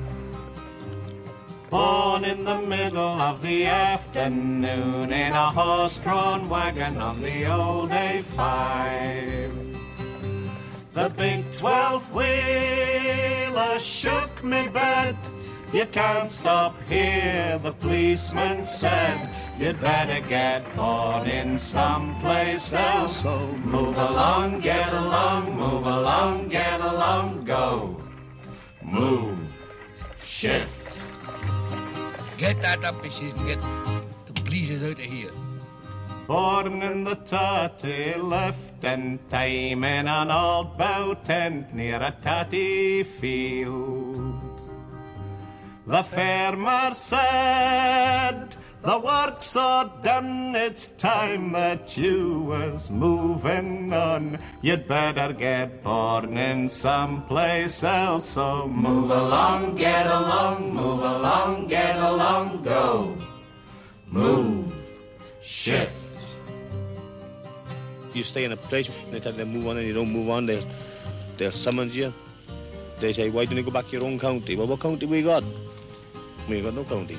Born in the middle of the afternoon in a horse-drawn wagon on the old A five. The big twelve-wheeler shook me bed. You can't stop here, the policeman said. You'd better get born in someplace else. So move along, get along, move along, get along, go. Move, shift. Get that up, he says, get the bleezers out of here. Born in the tatty left and time in an old bow tent near a tatty field. The farmer said, the work's all done, it's time that you was moving on. You'd better get born in someplace else, so move along, get along, move along, get along, go. Move, shift. You stay in a place, they tell you to move on and you don't move on, they'll, they'll summons you. They say, why don't you go back to your own county? Well, what county we got? We got no county.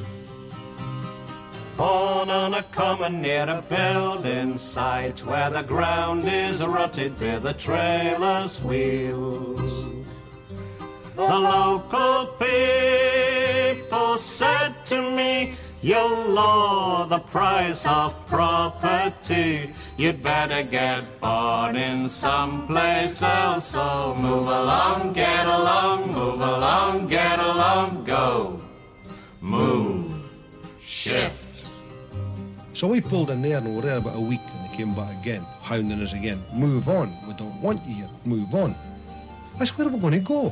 Born on a common near a building site where the ground is rutted with the trailer's wheels. The local people said to me, you'll lower the price of property. You'd better get born in someplace else. So move along, get along, move along, get along, go. Move, shift. So we pulled in there and we were there about a week and they came back again, hounding us again. Move on, we don't want you here, move on. I said, where are we going to go?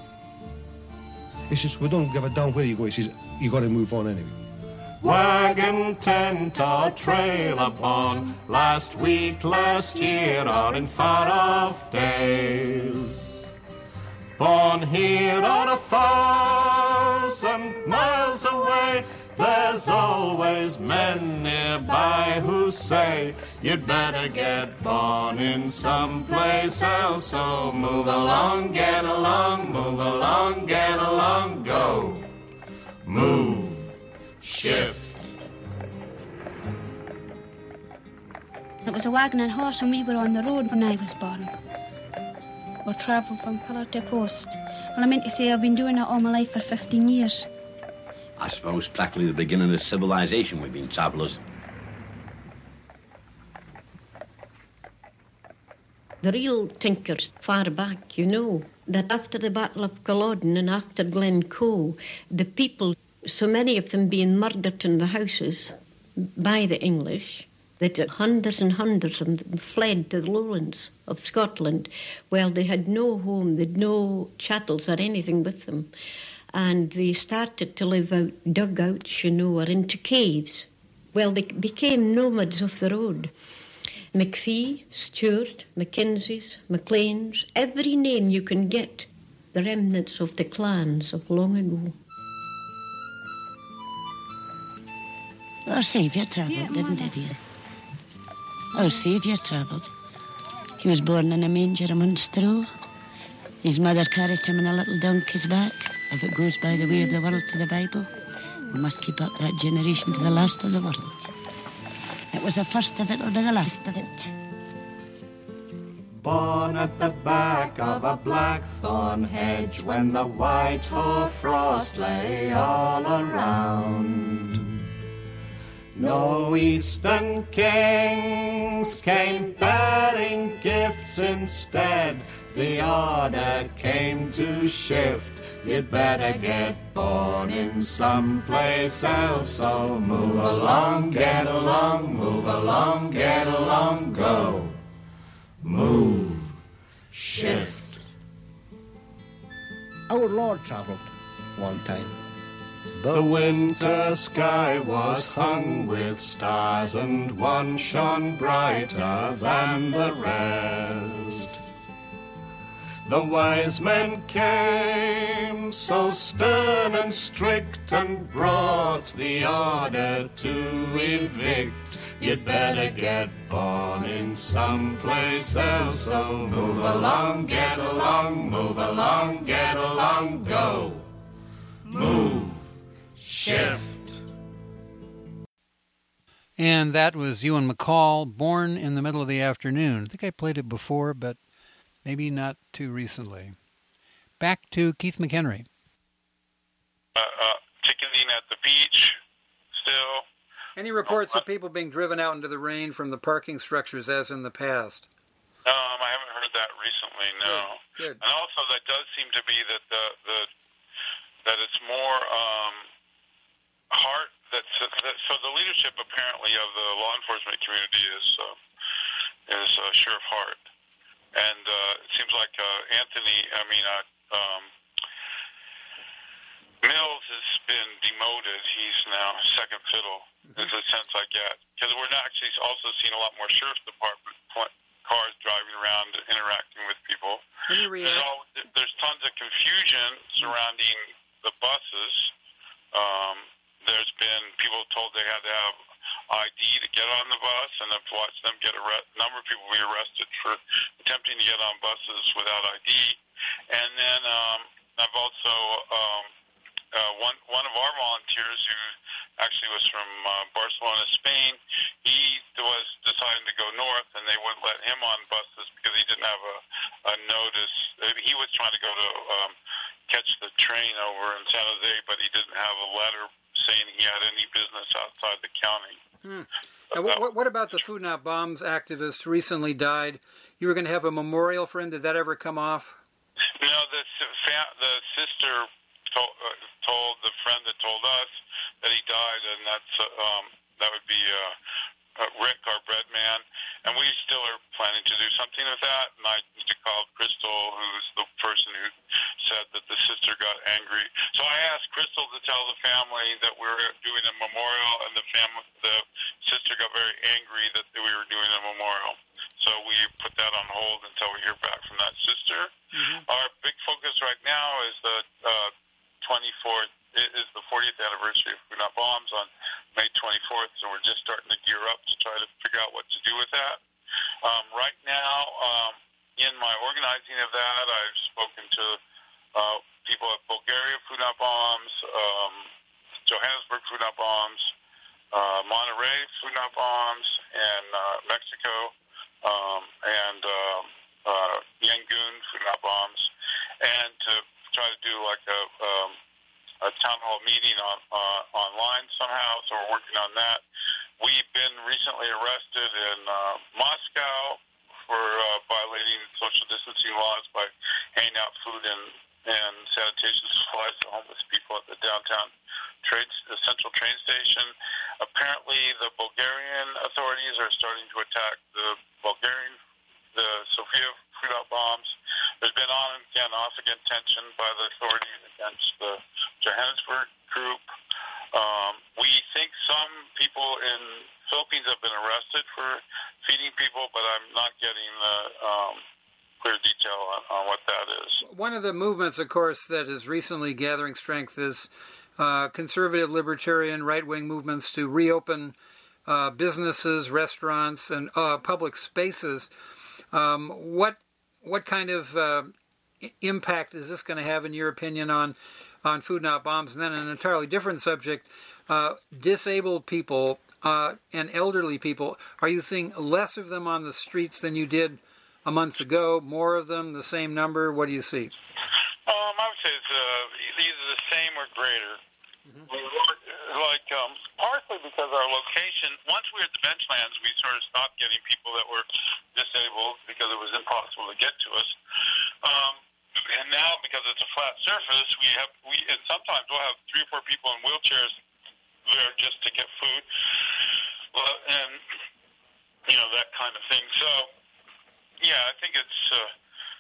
He says, we don't give a damn where you go. He says, you got to move on anyway. Wagon, tent or trailer born last week, last year or in far off days. Born here or a thousand miles away, there's always men nearby who say you'd better get born in someplace else. So move along, get along, move along, get along, go. Move, shift. It was a wagon and horse and we were on the road when I was born. We travelled from pillar to post. Well, I meant to say I've been doing it all my life for fifteen years. I suppose practically the beginning of civilization we've been travellers. The real tinkers far back, you know, that after the Battle of Culloden and after Glencoe, the people, so many of them being murdered in the houses by the English, that hundreds and hundreds of them fled to the lowlands of Scotland. Well, they had no home, they had no chattels or anything with them. And they started to live out dugouts, you know, or into caves. Well, they became nomads of the road. McPhee, Stewart, Mackenzies, McLeans, every name you can get, the remnants of the clans of long ago. Our Saviour travelled, didn't he, dear? Our Saviour travelled. He was born in a manger among straw. His mother carried him in a little donkey's back. If it goes by the way of the world to the Bible, we must keep up that generation to the last of the world. It was the first of it, it'll be the last of it. Born at the back of a blackthorn hedge when the white hoarfrost lay all around. No eastern kings came bearing gifts instead. The order came to shift. You'd better get born in someplace else. So move along, get along, move along, get along, go. Move, shift. Our Lord travelled one time. The winter sky was hung with stars, and one shone brighter than the rest. The wise men came, so stern and strict, and brought the order to evict. You'd better get born in some place else, so move along, get along, move along, get along, go. Move, shift. And that was Ewan MacColl, Born in the Middle of the Afternoon. I think I played it before, but maybe not too recently. Back to Keith McHenry. Uh, uh, ticketing at the beach still. Any reports of people being driven out into the rain from the parking structures as in the past? Um, I haven't heard that recently, no. Good. Good. And also that does seem to be that the, the that it's more um, heart. That's, that, so the leadership apparently of the law enforcement community is uh, is uh, Sheriff Hart, and uh, it seems like uh, Anthony. I mean, uh, um, Mills has been demoted. He's now second fiddle. Mm-hmm. Is the sense I get, because we're not actually also seeing a lot more sheriff's department cars driving around, interacting with people. There's, all, there's tons of confusion surrounding the buses. Um, There's been people told they had to have I D to get on the bus, and I've watched them get arrested. A number of people be arrested for attempting to get on buses without I D. And then um, I've also um, uh, one one of our volunteers who actually was from uh, Barcelona, Spain. He was deciding to go north, and they wouldn't let him on buses because he didn't have a, a notice. He was trying to go to um, catch the train over in San Jose, but he didn't have a letter saying he had any business outside the county. Hmm. Now, what, what about the Food Not Bombs activist who recently died? You were going to have a memorial for him. Did that ever come off? No, the the sister told, uh, told the friend that told us that he died, and that's uh, um, that would be uh, uh, Rick, our bread man, and we still are planning to do something with that. And I need to call Crystal, who's the person who said that the sister got angry. So I asked Crystal to tell the family that we were doing a memorial, and the family, the sister got very angry that we were doing a memorial. So we put that on hold until we hear back from that sister. Mm-hmm. Our big focus right now is the uh, twenty-fourth, is the fortieth anniversary of Food Not Bombs on May twenty-fourth, so we're just starting to gear up to try to figure out what to do with that. Um, right now, um, in my organizing of that, I've spoken to uh, people at Bulgaria Food Not Bombs, um, Johannesburg Food Not Bombs, uh, Monterey Food Not Bombs, and uh, Mexico, um, and um, uh, Yangon Food Not Bombs, and to try to do like a, um, a town hall meeting on uh, online somehow. So we're working on that. We've been recently arrested in uh, Moscow for uh, violating social distancing laws by handing out food and, and sanitation supplies to homeless people at the downtown trade, the central train station. Apparently, the Bulgarian authorities are starting to attack the Bulgarian, the Sofia Food Not Bombs. There's been on and again, off again tension by the authorities against the Johannesburg group. Um, we think some people in Philippines have been arrested for feeding people, but I'm not getting the um, clear detail on, on what that is. One of the movements, of course, that is recently gathering strength is uh, conservative, libertarian, right-wing movements to reopen uh, businesses, restaurants, and uh, public spaces. Um, what what kind of uh, impact is this going to have, in your opinion, on on Food Not Bombs? And then an entirely different subject, uh, disabled people uh, and elderly people. Are you seeing less of them on the streets than you did a month ago? More of them, the same number? What do you see? Um, I would say it's uh, either the same or greater. Mm-hmm. Like, um, partly because our location, once we were at the benchlands, we sort of stopped getting people that were disabled because it was impossible to get to us. Um, and now, because it's a flat surface, we have, we, and sometimes we'll have three or four people in wheelchairs there just to get food, well, and, you know, that kind of thing. So, yeah, I think it's, uh,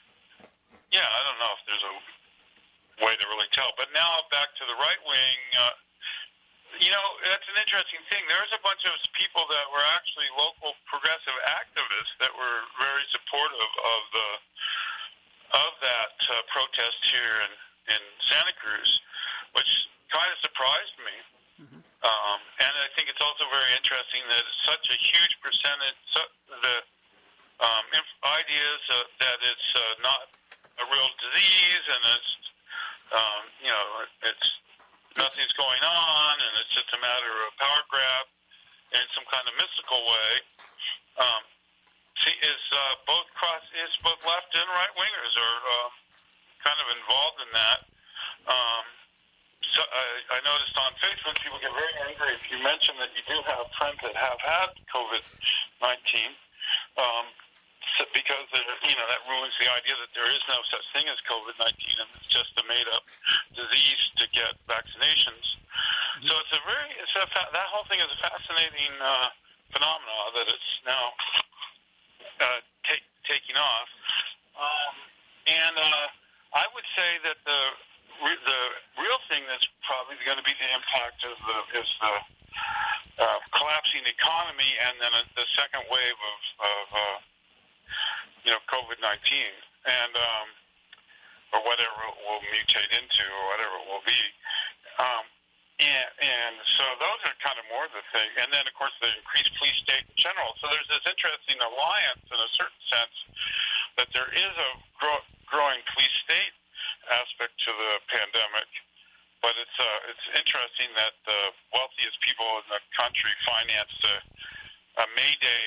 yeah, I don't know if there's a way to really tell. But now back to the right wing, uh, you know, that's an interesting thing. There's a bunch of people that were actually local progressive activists that were very supportive of the of that uh, protest here in, in Santa Cruz, which kind of surprised me. Mm-hmm. Um, and I think it's also very interesting that it's such a huge percentage, so the um, inf- ideas uh, that it's uh, not a real disease and it's, um, you know, it's nothing's going on and it's just a matter of power grab in some kind of mystical way. Um, see, is uh, both cross is both left and right wingers are uh, kind of involved in that. Um, so I, I noticed on Facebook people get very angry if you mention that you do have friends that have had COVID nineteen, um, so because you know that ruins the idea that there is no such thing as COVID nineteen and it's just a made up disease to get vaccinations. Mm-hmm. So it's a very it's a fa- that whole thing is a fascinating uh, phenomenon that it's now uh, take, taking off, um, and uh, I would say that the the real thing that's probably going to be the impact of the is the uh, collapsing economy, and then a, the second wave of, of uh, you know COVID nineteen, and um, or whatever it will mutate into, or whatever it will be. Um, and, and so those are kind of more the thing. And then, of course, the increased police state in general. So there's this interesting alliance in a certain sense that there is a grow, growing police state aspect to the pandemic, but it's uh, it's interesting that the wealthiest people in the country financed a, a May Day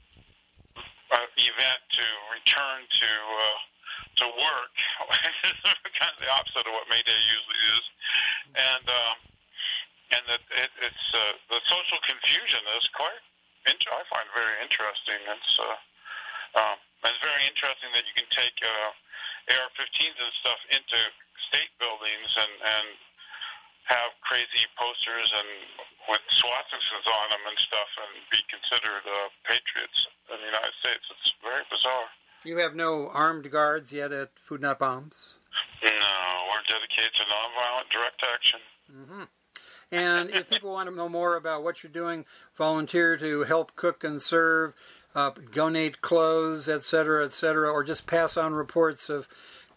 uh, event to return to uh, to work, which is kind of the opposite of what May Day usually is, and um, and that it, it's uh, the social confusion is quite int- I find very interesting. It's uh, um, it's very interesting that you can take Uh, A R fifteens and stuff into state buildings and, and have crazy posters and with swastikas on them and stuff and be considered uh, patriots in the United States. It's very bizarre. You have no armed guards yet at Food Not Bombs? No, we're dedicated to nonviolent direct action. Mm-hmm. And if people want to know more about what you're doing, volunteer to help cook and serve, Uh, donate clothes, et cetera, et cetera, or just pass on reports of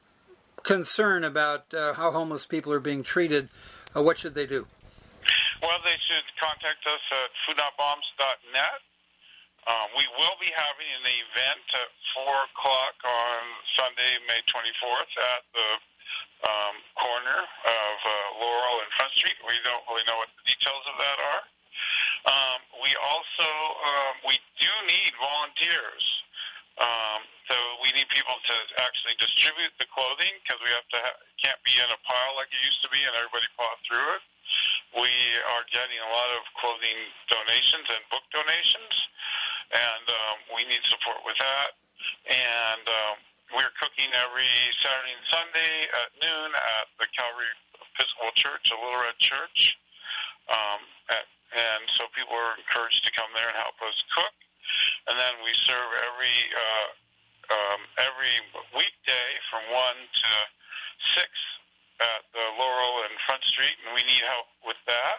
concern about uh, how homeless people are being treated, uh, what should they do? Well, they should contact us at food not bombs dot net. Um, we will be having an event at four o'clock on Sunday, May twenty-fourth at the um, corner of uh, Laurel and Front Street. We don't really know what the details of that are. Um, we also, um, we do need volunteers. Um, so we need people to actually distribute the clothing because we have to ha- can't be in a pile like it used to be and everybody paw through it. We are getting a lot of clothing donations and book donations, and um, we need support with that. And um, we're cooking every Saturday and Sunday at noon at the Calvary Episcopal Church, a Little Red Church. Um, at And so people are encouraged to come there and help us cook. And then we serve every uh, um, every weekday from one to six at the Laurel and Front Street, and we need help with that.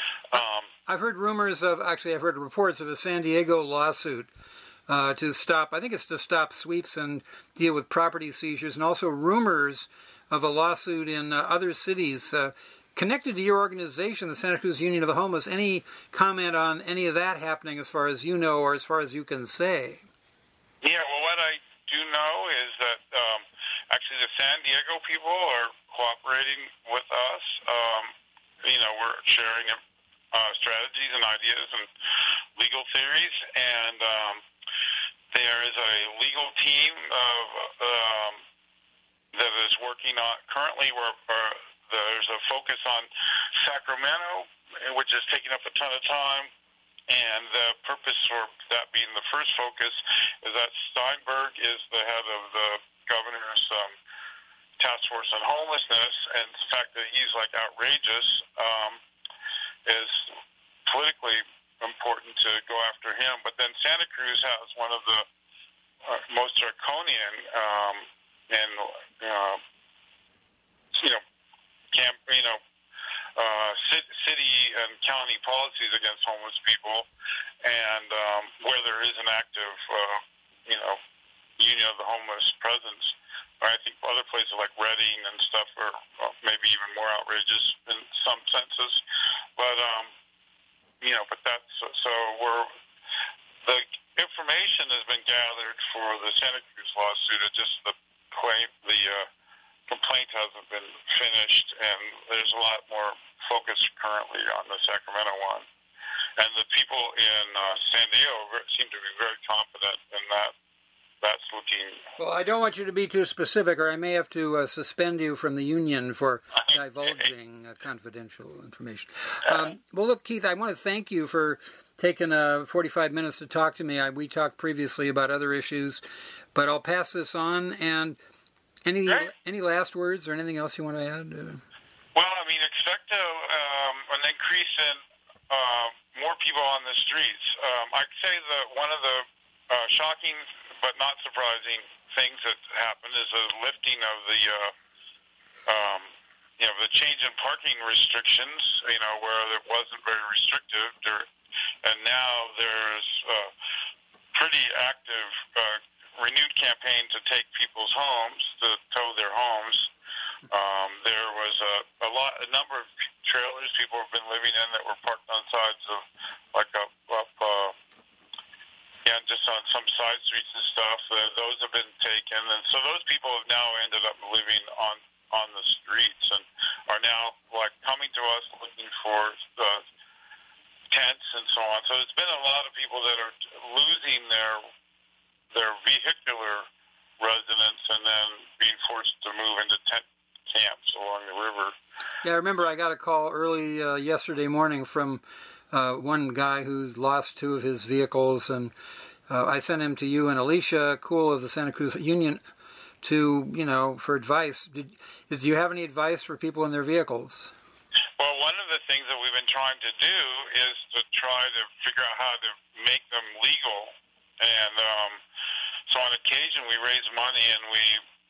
Um, I've heard rumors of, actually I've heard reports of a San Diego lawsuit uh, to stop, I think it's to stop sweeps and deal with property seizures, and also rumors of a lawsuit in uh, other cities uh, connected to your organization, the Santa Cruz Union of the Homeless. Any comment on any of that happening as far as you know or as far as you can say? Yeah, well, what I do know is that um, actually the San Diego people are cooperating with us. Um, you know, we're sharing uh, strategies and ideas and legal theories, and um, there is a legal team of, um, that is working on currently. We're uh, There's a focus on Sacramento, which is taking up a ton of time, and the purpose for that being the first focus is that Steinberg is the head of the governor's um, task force on homelessness, and the fact that he's like outrageous um, is politically important to go after him. But then Santa Cruz has one of the uh, most draconian um, and uh, you know. Camp, you know, uh, city and county policies against homeless people, and um, where there is an active, uh, you know, Union of the Homeless presence, or I think other places like Reading and stuff are well, maybe even more outrageous in some senses. But um, you know, but that's so we're the information has been gathered for the Santa Cruz lawsuit. It just the claim the uh, complaint hasn't been finished, and there's a lot more focus currently on the Sacramento one. And the people in uh, San Diego seem to be very confident in that. That's looking... Well, I don't want you to be too specific, or I may have to uh, suspend you from the union for divulging uh, confidential information. Um, well, look, Keith, I want to thank you for taking uh, forty-five minutes to talk to me. I, we talked previously about other issues, but I'll pass this on. And any right. any last words or anything else you want to add? Uh, well, I mean, expect a, um, an increase in uh, more people on the streets. Um, I'd say that one of the uh, shocking but not surprising things that happened is a lifting of the, uh, um, you know, the change in parking restrictions, you know, where it wasn't very restrictive, there, and now there's a pretty active, uh, renewed campaign to take people's homes, to tow their homes. Um, there was a, a lot, a number of trailers people have been living in that were parked on sides of, like, up, up uh, yeah, just on some side streets and stuff. Uh, those have been taken, and so those people have now ended up living on on the streets and are now like coming to us looking for uh, tents and so on. So there's been a lot of people that are losing their their vehicular residence and then being forced to move into tent camps along the river. Yeah, I remember I got a call early uh, yesterday morning from Uh, one guy who's lost two of his vehicles, and uh, I sent him to you and Alicia Cool of the Santa Cruz Union to, you know, for advice. Did, is, do you have any advice for people in their vehicles? Well, one of the things that we've been trying to do is to try to figure out how to make them legal. And um, so on occasion we raise money and we,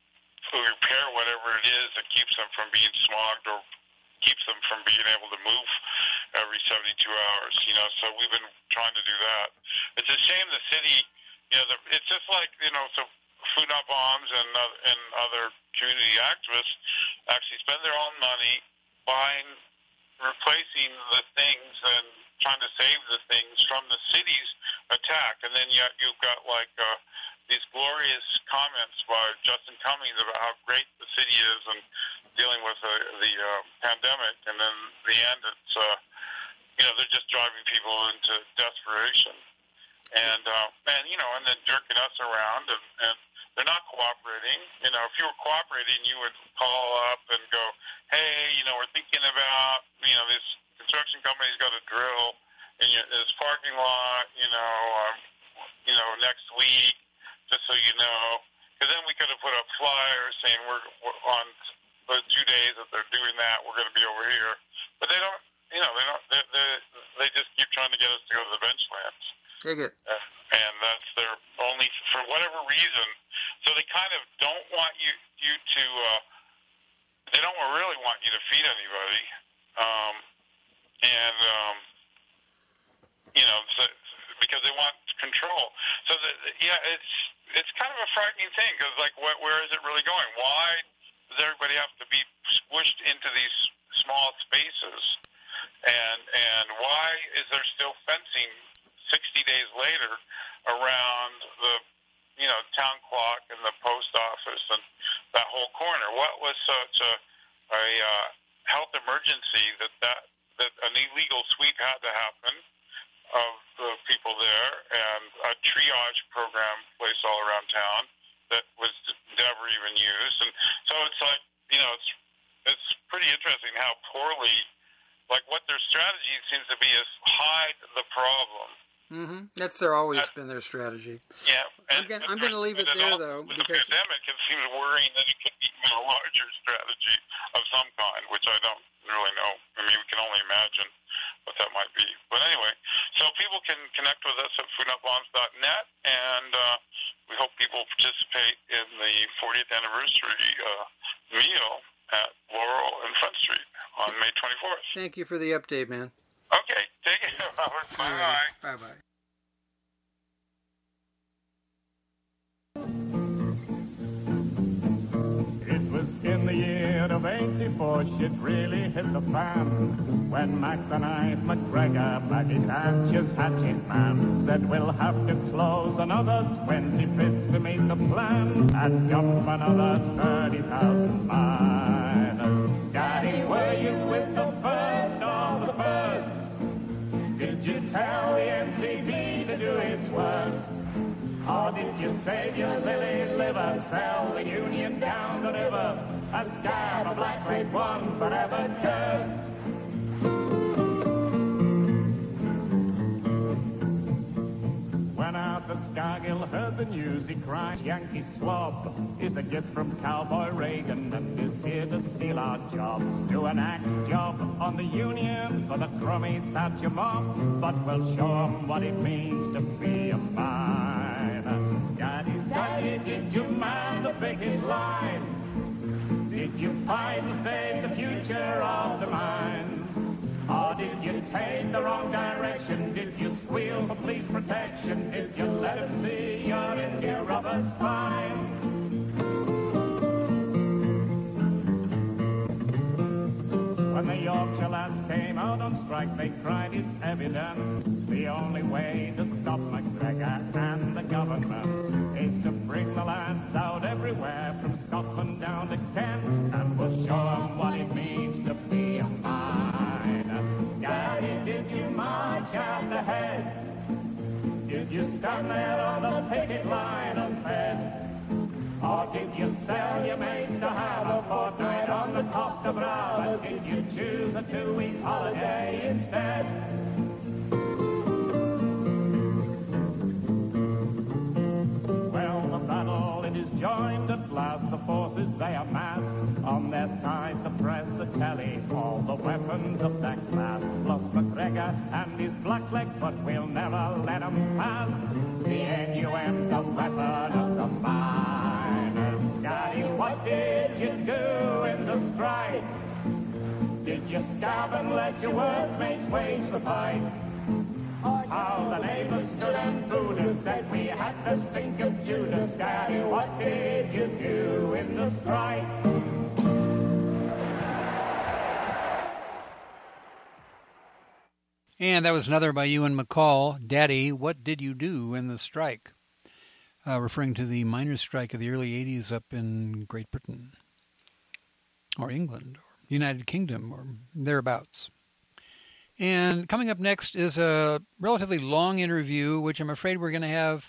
we repair whatever it is that keeps them from being smogged or keeps them from being able to move every seventy-two hours, you know, so we've been trying to do that. It's a shame the city, you know, the, it's just like, you know, so Food Not Bombs and, uh, and other community activists actually spend their own money buying, replacing the things and trying to save the things from the city's attack. And then yet you've got like uh, these glorious comments by Justin Cummings about how great the city is and dealing with uh, the uh, pandemic, and then the end, it's uh, you know they're just driving people into desperation, and uh, and you know, and then jerking us around, and, and they're not cooperating. You know, if you were cooperating, you would call up and go, hey, you know, we're thinking about, you know, this construction company's got a drill in your, this parking lot, you know, um, you know, next week, just so you know, because then we could have put up flyers saying we're, we're on the two days that they're doing that, we're going to be over here. But they don't, you know, they don't, they, they, they just keep trying to get us to go to the benchlands. Take it. Uh, and that's their only, for whatever reason. So they kind of don't want you, you to, uh, they don't really want you to feed anybody. Um, and, um, you know, so, because they want control. So, the, yeah, it's, it's kind of a frightening thing, because, like, what, where is it really going? Why does everybody have to be squished into these small spaces? And and why is there still fencing sixty days later around the, you know, town clock and the post office and that whole corner? What was such a, a uh, health emergency that, that that an illegal sweep had to happen of the people there, and a triage program placed all around town that was never even used? And so it's like, you know, it's it's pretty interesting how poorly, like, what their strategy seems to be is hide the problem. Mm-hmm. That's their always been their strategy. Yeah. I'm going I'm going to leave it there, though, with because the pandemic, it seems worrying that it could be even a larger strategy of some kind, which I don't really know. I mean, we can only imagine what that might be. But anyway, so people can connect with us at food not bombs dot net, and uh, we hope people participate in the fortieth anniversary uh, meal at Laurel and Front Street on May twenty-fourth. thank you for the update, man. Okay, take it, Robert. Bye-bye. Bye-bye. of eighty-four, she'd really hit the fan. When Mac the Knife McGregor, Maggie Thatcher's hatchet man, said we'll have to close another twenty pits to meet the plan, and jump another thirty thousand miners. Daddy, were you with the first or the first? Did you tell the N C B to do its worst? Or did you save your lily liver, sell the Union down the river, a scab, a blackleg one forever cursed? When Arthur Scargill heard the news, he cried, Yankee swab is a gift from Cowboy Reagan and is here to steal our jobs. Do an axe job on the Union for the crummy Thatcher mob, but we'll show 'em what it means to be a miner. Daddy, Daddy, did you man the picket line? Did you fight to save the future of the mines? Or did you take the wrong direction? Did you squeal for police protection? Did you let them see your India rubber spine? When the Yorkshire lads came out on strike, they cried, it's evident the only way to stop McGregor and the government is to bring the lads out everywhere, from Scotland down to Kent, and we'll show them what it means to be a miner. Daddy, did you march out the head? Did you stand there on the picket line and fed? Or did you sell your mates to have a fortnight on the Costa Brava? Did you choose a two-week holiday instead? Well, the battle it is joined at last. The forces they amassed. On their side the press, the telly, all the weapons of that class, plus McGregor and his blacklegs, but we'll never let 'em pass. The N U M's the weapon of the miners. Daddy, what did you do in the strike? Did you starve and let your workmates wage the fight? How the neighbors stood and booed us, said we had the stink of Judas. Daddy, what did you do in the strike? And that was another by Ewan MacColl, Daddy, What Did You Do in the Strike? Uh, referring to the miners' strike of the early eighties up in Great Britain, or England, or United Kingdom, or thereabouts. And coming up next is a relatively long interview, which I'm afraid we're going to have,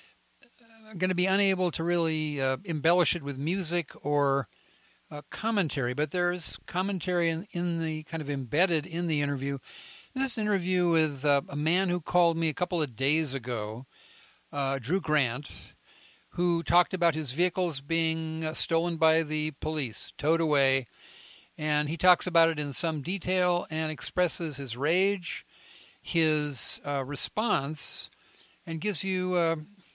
uh, going to be unable to really uh, embellish it with music or uh, commentary, but there's commentary in, in the kind of embedded in the interview. This interview with uh, a man who called me a couple of days ago, uh, Drew Grant, who talked about his vehicles being uh, stolen by the police, towed away, and he talks about it in some detail and expresses his rage, his uh, response, and gives you uh,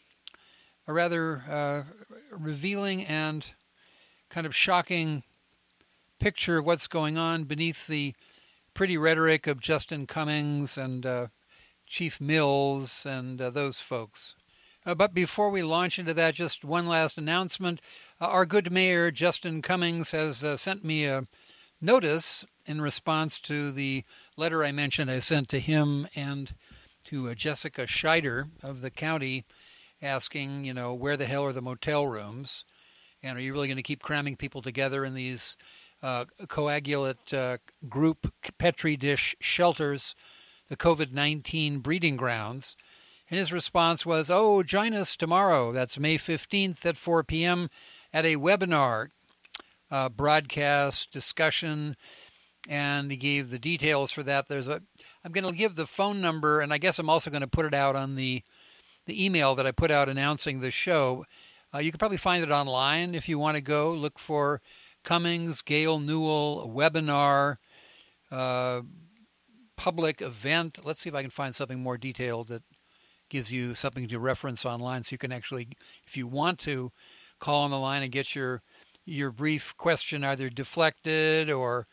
a rather uh, revealing and kind of shocking picture of what's going on beneath the pretty rhetoric of Justin Cummings and uh, Chief Mills and uh, those folks. Uh, but before we launch into that, just one last announcement. Uh, our good mayor, Justin Cummings, has uh, sent me a notice in response to the letter I mentioned I sent to him and to uh, Jessica Scheider of the county asking, you know, where the hell are the motel rooms? And are you really going to keep cramming people together in these Uh, coagulate uh, group Petri dish shelters, the COVID nineteen breeding grounds? And his response was, oh, join us tomorrow. That's May fifteenth at four p.m. at a webinar, uh, broadcast, discussion, and he gave the details for that. There's a, I'm going to give the phone number, and I guess I'm also going to put it out on the, the email that I put out announcing the show. Uh, you can probably find it online if you want to go. Look for Cummings, Gail Newell, webinar, uh, public event. Let's see if I can find something more detailed that gives you something to reference online so you can actually, if you want to, call on the line and get your your brief question either deflected or,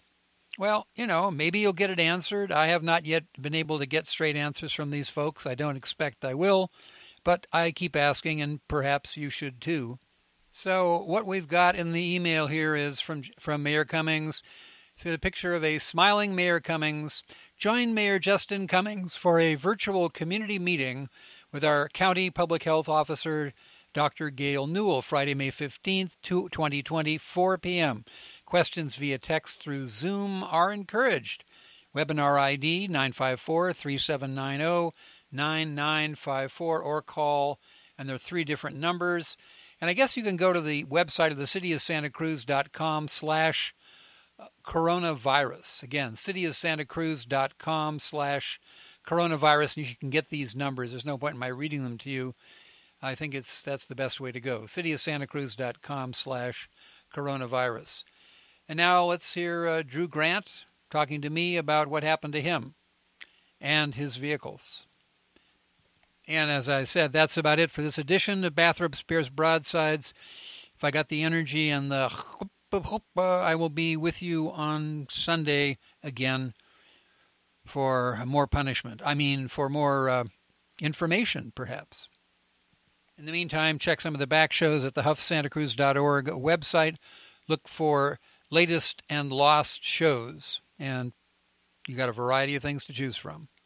well, you know, maybe you'll get it answered. I have not yet been able to get straight answers from these folks. I don't expect I will, but I keep asking, and perhaps you should too. So what we've got in the email here is from from Mayor Cummings. Through the picture of a smiling Mayor Cummings. Join Mayor Justin Cummings for a virtual community meeting with our County Public Health Officer, Doctor Gail Newell, Friday, May fifteenth, twenty twenty, four p.m. Questions via text through Zoom are encouraged. Webinar I D nine five four, three seven nine zero, nine nine five four or call, and there are three different numbers. And I guess you can go to the website of the city of Santa Cruz dot com slash coronavirus. Again, city of Santa Cruz dot com slash coronavirus, and you can get these numbers. There's no point in my reading them to you. I think it's that's the best way to go. city of Santa Cruz dot com slash coronavirus. And now let's hear uh, Drew Grant talking to me about what happened to him and his vehicles. And as I said, that's about it for this edition of Bathrop Spears Broadsides. If I got the energy and the I will be with you on Sunday again for more punishment. I mean, for more uh, information, perhaps. In the meantime, check some of the back shows at the huff santa cruz dot org website. Look for latest and lost shows, and you got a variety of things to choose from.